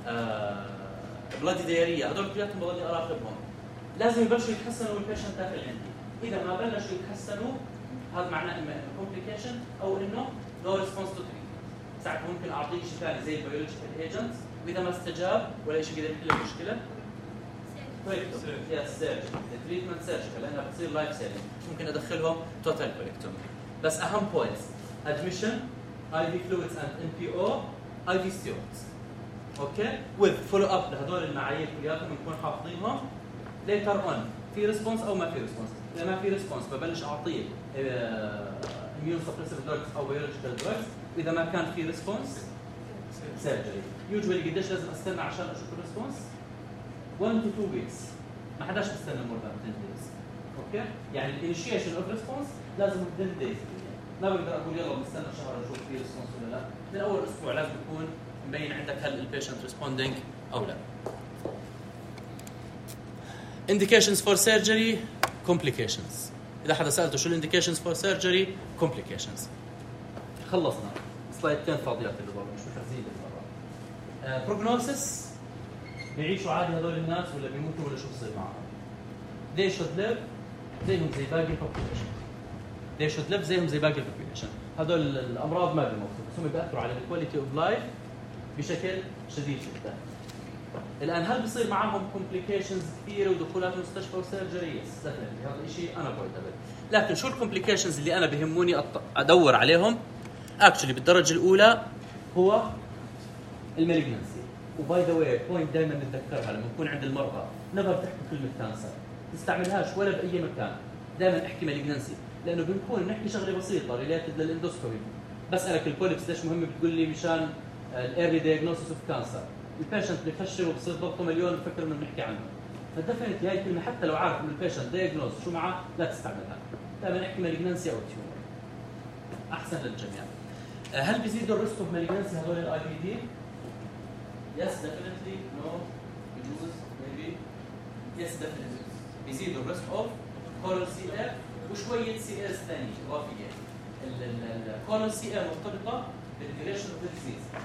بلادي دايريا، هذول كلياتهم بضلني اراقبهم. لازم يبلشوا يتحسنوا والبيشنت داخل عندي. اذا ما بلشوا يتحسنوا هذا معناه اما كومبليكيشن او انه نو ريسبونس تو تريتمنت. ساعتها ممكن اعطيه شيء ثاني زي البيولوجيكال ايجنتس، واذا ما استجاب ولا شيء قدر يحل المشكله كوريكتومي، يس سيرجري، التريتمنت سيرجيكال لانها بتصير لايف سيفنج، ممكن ادخلهم توتال كوريكتومي. بس اهم بوينتس admission اي في fluids and ان بي او اي في steroids. اوكي with follow up لهدول المعايير كلياتهم بنكون حافظينهم. later on في ريسبونس او ما في ريسبونس، اذا ما في ريسبونس ببلش اعطيه immune suppressive drugs او biological drugs، واذا ما كان في ريسبونس سيرجري. يوجوالي قديش لازم استنى عشان اشوف الريسبونس؟ one to two weeks، ما حداش بستنى more than ten days. اوكي يعني الانيشيشن اوف ريسبونس لازم within days، ما بقدر اقول يلا بنستنى شهر نشوف في ريسبونس ولا لا، من اول اسبوع لازم يكون مبين عندك هل البيشنت ريسبوندينج او لا. indications for surgery complications. اذا حدا سالته شو الانديكيشنز فور سيرجري complications. خلصنا سلايدتين فاضيات اللي ضربوا مش محتاجين للمره. بروجنوسيس، بيعيشوا عادي هذول الناس ولا بيموتوا ولا شو بصير معهم؟ they should live زيهم زي باقي البوبوليشن. they should live زيهم زي باقي البوبوليشن. هذول الامراض ما بيموتوا بس هم بياثروا على الكواليتي اوف لايف بشكل شديد جدا. الان هل بصير معهم كومبليكيشنز كثيره ودخولات المستشفى وسيرجري؟ يس هذا الشيء انا بويدبل. لكن شو الكومبليكيشنز اللي انا بهموني ادور عليهم؟ اكشلي بالدرجه الاولى هو المالجنسي. وباي ذا واي بوينت دائما نتذكرها لما نكون عند المرضى، نبغى تحكي كلمه كانسر تستعملهاش ولا باي مكان، دائما احكي مالجنسي، لانه بنكون نحكي شغله بسيطه ريليتد للاندوسكوبي. بسالك البوليبس ليش مهم؟ بتقول لي مشان الايرلي دايجنوستس اوف كانسر. البيشنت بفشل وبصير ضغطه مليون بفكر انه بنحكي عنه. فدفنتلي هاي الكلمه حتى لو عارف انه البيشنت دايجنوز شو معه لا تستعملها. دائما احكي مالجنسي او تيومر احسن للجميع. هل بيزيدوا الريسك اوف مالجنسي هذول الاي بي دي؟ يس ديفينتلي، نو يجوز ميبي، يس ديفينتلي بيزيدوا الريسك اوف كولون سي اف وشويه سي اس ثانيه اضافيه. الكولون سي اف مرتبطه بالديوريشن اوف ديزيز، كل ما كان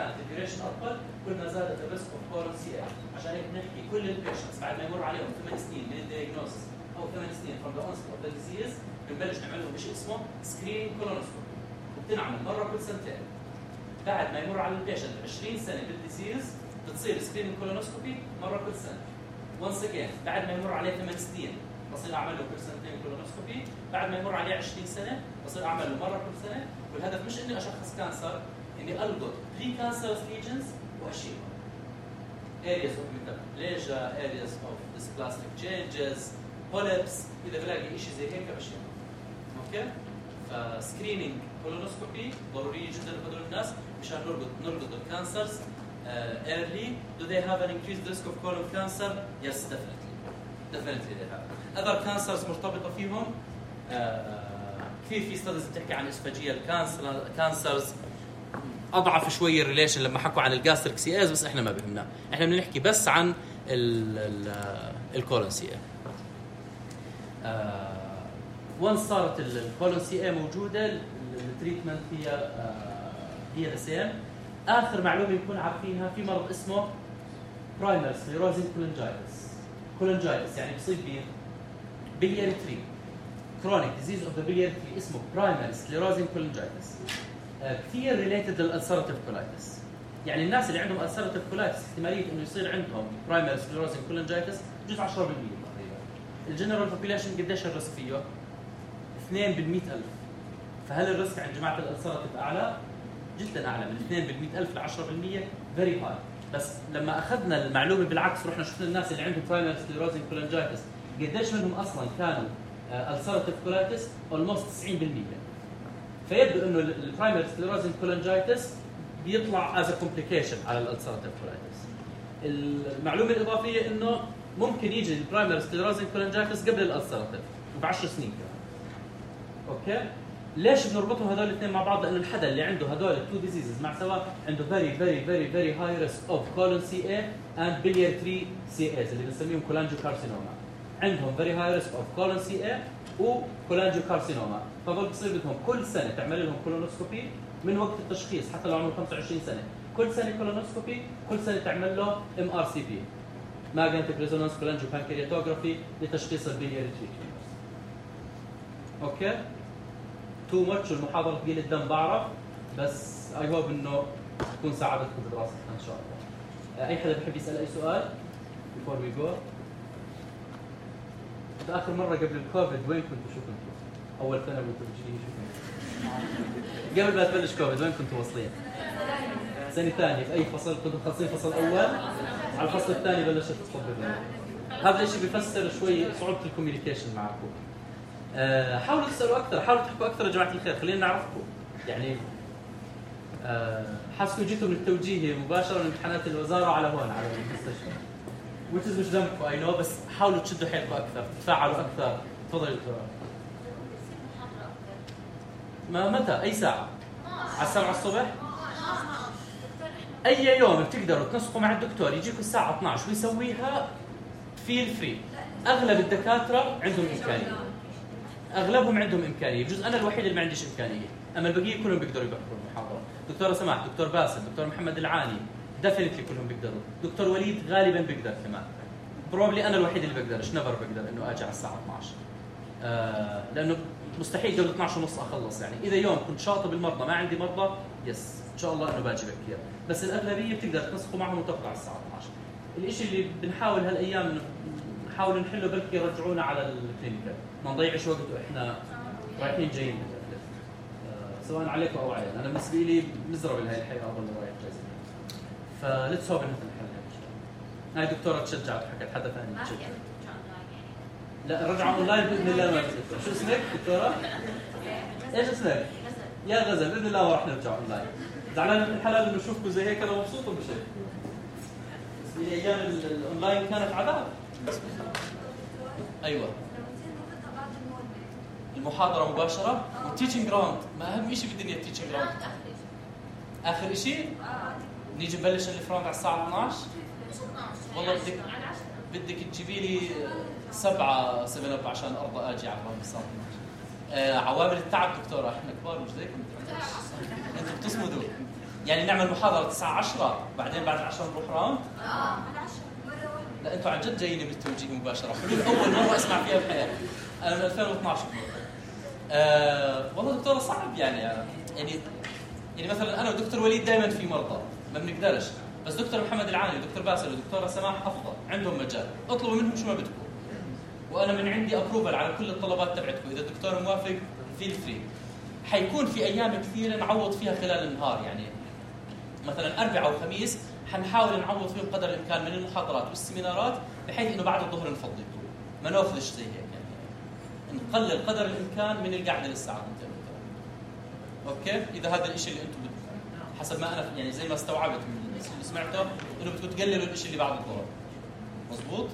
كانت الديوريشن اطول كل ما زادت الريسك اوف كولون سي اي. عشان هيك بنحكي كل البيشنتس بعد ما يمر عليهم ثمان سنين من الدياجنوستس او ثمان سنين from the onset of the disease بنبلش نعمل لهم شيء اسمه سكرينينج كولونوسكوبي، وبتنعمل مره كل سنتين. بعد ما يمر على البيشنت عشرين سنه بالديزيز بتصير سكرينينج كولونوسكوبي مره كل سنه. once again بعد ما يمر عليه ثمان سنين بصير اعمل له كل سنتين كولونوسكوبي. بعد ما يمر عليه عشرين سنه بصير اعمل له مره كل سنه. والهدف مش اني اشخص كانسر، اني القط بري كانسرس ليجنز واشيلهم. areas of metaplasia, areas of dysplastic changes, polyps، اذا بلاقي شيء زي هيك بشيلهم. اوكي؟ فسكرينينج كولونوسكوبي ضروريه جدا لهدول الناس مشان نلقط نلقط الكانسرز uh, early. Do they have an increased risk of colon cancer? Yes, definitely. Definitely they have. Other cancers مرتبطة فيهم uh, كثير في ستاديز بتحكي عن اسفاجيال كانسر كانسرز اضعف شوي الريليشن لما حكوا عن الجاستريك سي ايز، بس احنا ما بهمنا، احنا بنحكي بس عن الكولون سي اي. وان صارت الكولون سي اي موجوده التريتمنت هي هي السيم. اخر معلومه نكون عارفينها في مرض اسمه برايمري سكليروزنج كولنجايتس. كولنجايتس يعني بصيب مين؟ بلياري تري، كرونيك ديزيز اوف ذا بلياري تري اسمه برايمري سكليروزنج كولنجايتس. كثير ريليتد للالسراتيف كولايتس. يعني الناس اللي عندهم السراتيف كولايتس احتماليه انه يصير عندهم برايمري سكليروزنج كولنجايتس جزء عشرة بالمئة تقريبا. الجنرال بوبيليشن قديش الريسك فيه؟ اثنين بالمئة ألف. فهل الريسك عند جماعه الالسراتيف اعلى؟ جدا اعلى، من اثنين بالمئة ألف ل عشرة بالمئة فيري هاي. بس لما اخذنا المعلومه بالعكس رحنا شفنا الناس اللي عندهم برايمري سكليروزنج كولنجايتس قديش منهم اصلا كانوا السراتيف كولايتس؟ اولموست تسعين بالمئة. فيبدو انه البرايمري سكليروزنج كولنجايتس بيطلع از كومبليكيشن على الالسراتيف كولايتس. المعلومه الاضافيه انه ممكن يجي البرايمري سكليروزنج كولنجايتس قبل الالسراتيف ب عشر سنين كمان. اوكي؟ ليش بنربطهم هذول الاثنين مع بعض؟ لانه الحدا اللي عنده هذول التو ديزيزز مع سوا عنده فيري فيري فيري فيري هاي ريسك اوف كولون سي اي اند بلياري تري سي ايز اللي بنسميهم كولانجيو كارسينوما. عندهم فيري هاي ريسك اوف كولون سي اي وكولانجيو كارسينوما. فبصير بصير بدهم كل سنه تعمل لهم كولونوسكوبي من وقت التشخيص حتى لو عمره خمسة وعشرين سنه. كل سنه كولونوسكوبي، كل سنه تعمل له ام ار سي بي ماجنتيك ريزونانس كولانجيو بانكرياتوغرافي لتشخيص البلياري تري. اوكي؟ تو ماتش المحاضره ثقيله الدم بعرف، بس اي هوب انه تكون ساعدتكم بدراستها ان شاء الله. اي حدا بحب يسال اي سؤال before we go؟ اخر مره قبل الكوفيد وين كنتوا؟ شو كنتوا؟ اول سنه وانتوا بتجيني شو كنتوا؟ قبل ما تبلش كوفيد وين كنتوا واصلين؟ سنه ثانيه في اي فصل؟ كنتوا مخلصين فصل اول؟ على الفصل الثاني بلشت تصبر. هذا الشيء بيفسر شوي صعوبه الكوميونيكيشن معكم. أه حاولوا تسالوا اكثر، حاولوا تحكوا اكثر يا جماعه الخير، خلينا نعرفكم. يعني أه حاسكم جيتوا من التوجيهي مباشره من امتحانات الوزاره على هون على المستشفى. which is مش ذنبكم اي نو، بس حاولوا تشدوا حيلكم اكثر، تتفاعلوا اكثر. تفضلي دكتوره. ما متى؟ اي ساعه؟ على السبعة الصبح؟ اي يوم بتقدروا تنسقوا مع الدكتور يجيكم الساعه اثنعش ويسويها فيل فري. اغلب الدكاتره عندهم امكانيه. اغلبهم عندهم امكانيه، بجوز انا الوحيد اللي ما عنديش امكانيه، اما البقيه كلهم بيقدروا يحضروا المحاضره. دكتوره سماح، دكتور باسل، دكتور محمد العاني، ديفينتلي كلهم بيقدروا. دكتور وليد غالبا بيقدر كمان. بروبلي انا الوحيد اللي بقدرش، نيفر بقدر انه اجي على الساعه اثنعش. آه لانه مستحيل قبل اثنعش ونص اخلص. يعني اذا يوم كنت شاطب المرضى ما عندي مرضى يس ان شاء الله انه باجي بكير، بس الاغلبيه بتقدر تنسقوا معهم وتطلع على الساعه اثنعش. الشيء اللي بنحاول هالايام انه نحاول نحله بلكي يرجعونا على الكلينيكال، ما نضيعش وقت واحنا رايحين جايين آه سواء عليكم او علينا. انا بالنسبه لي مزرعه بهاي الحياه اظل رايح جاي. فليتس هوب ان نحلها ان شاء الله. هاي دكتوره تشجعت وحكت حدا ثاني تشجع. لا رجعوا اونلاين باذن الله. ما شو اسمك دكتوره؟ ايش اسمك؟ يا غزل. باذن الله راح نرجع اونلاين. زعلان من الحلال انه اشوفكم زي هيك، انا مبسوط بشيء. بس الايام الاونلاين كانت عذاب. ايوه المحاضره مباشره والتيتشنج جراوند. ما اهم شيء بالدنيا التيتشنج جراوند. اخر شيء نيجي نبلش الفراند على الساعه اثنعش. والله بدك بدك تجيبي لي سبعة سبعة اب عشان ارضى اجي على الفراند الساعه اثنعش. آه عوامل التعب دكتوره، احنا كبار مش زيكم. انتوا بتصمدوا. يعني نعمل محاضره تسعة عشرة بعدين بعد عشرة نروح راوند؟ اه على عشرة مرة واحدة. لا انتم عن جد جايين بالتوجيه مباشره، حلول اول مره اسمع فيها بحياتي. انا من ألفين واثنعش بمرة. آه والله دكتوره صعب يعني يعني يعني مثلا انا ودكتور وليد دائما في مرضى ما بنقدرش، بس دكتور محمد العاني ودكتور باسل ودكتوره سماح افضل، عندهم مجال، اطلبوا منهم شو ما بدكم. وانا من عندي ابروفل على كل الطلبات تبعتكم، اذا الدكتور موافق فيل فري. حيكون في ايام كثيره نعوض فيها خلال النهار، يعني مثلا اربعاء وخميس حنحاول نعوض فيهم قدر الامكان من المحاضرات والسيمينارات، بحيث انه بعد الظهر نفضي ما ناخذش زي هيك، يعني نقلل قدر الامكان من القعده للساعه اثنتين. اوكي؟ اذا هذا الشيء اللي انتم حسب ما انا يعني زي ما استوعبت من اللي سمعته انه بدكم تقللوا الشيء اللي بعد الظهر. مضبوط؟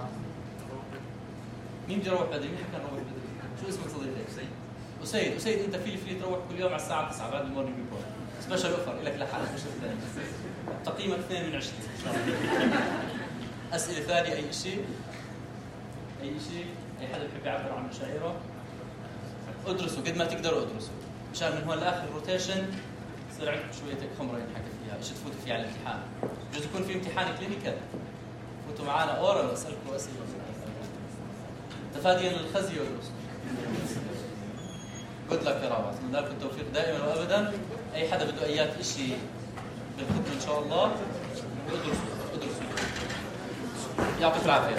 مين بده يروح بدري؟ مين حكى نروح بدري؟ شو اسمك صديقي؟ أسيد. أسيد، أسيد أنت في فري تروح كل يوم على الساعة تسعة بعد المورنينج ريبورت. سبيشال أوفر لك لحالك مش الثاني. تقييمك اثنين من عشرين إن شاء الله. أسئلة ثانية أي شيء؟ أي شيء؟ أي حدا بحب يعبر عن مشاعره؟ ادرسوا قد ما تقدروا ادرسوا. مشان من هون لآخر روتيشن يصير عندكم شوية خمرة ينحكى فيها، إيش تفوتوا فيه على الامتحان. بجوز يكون في امتحان كلينيكال. فوتوا معنا أورال وأسألكم أسئلة. تفاديا للخزي والرسل. جود لك يا رابط، من ذلك التوفيق دائما وابدا. اي حدا بده ايات شيء بالخدمه ان شاء الله ادرسوا ادرسوا. يعطيك العافيه.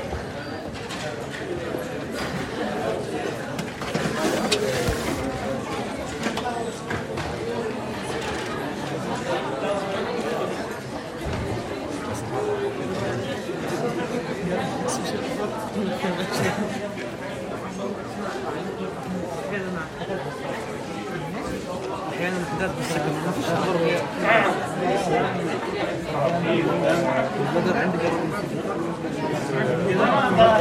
احيانا الحداد بشكل نفس البدر عندي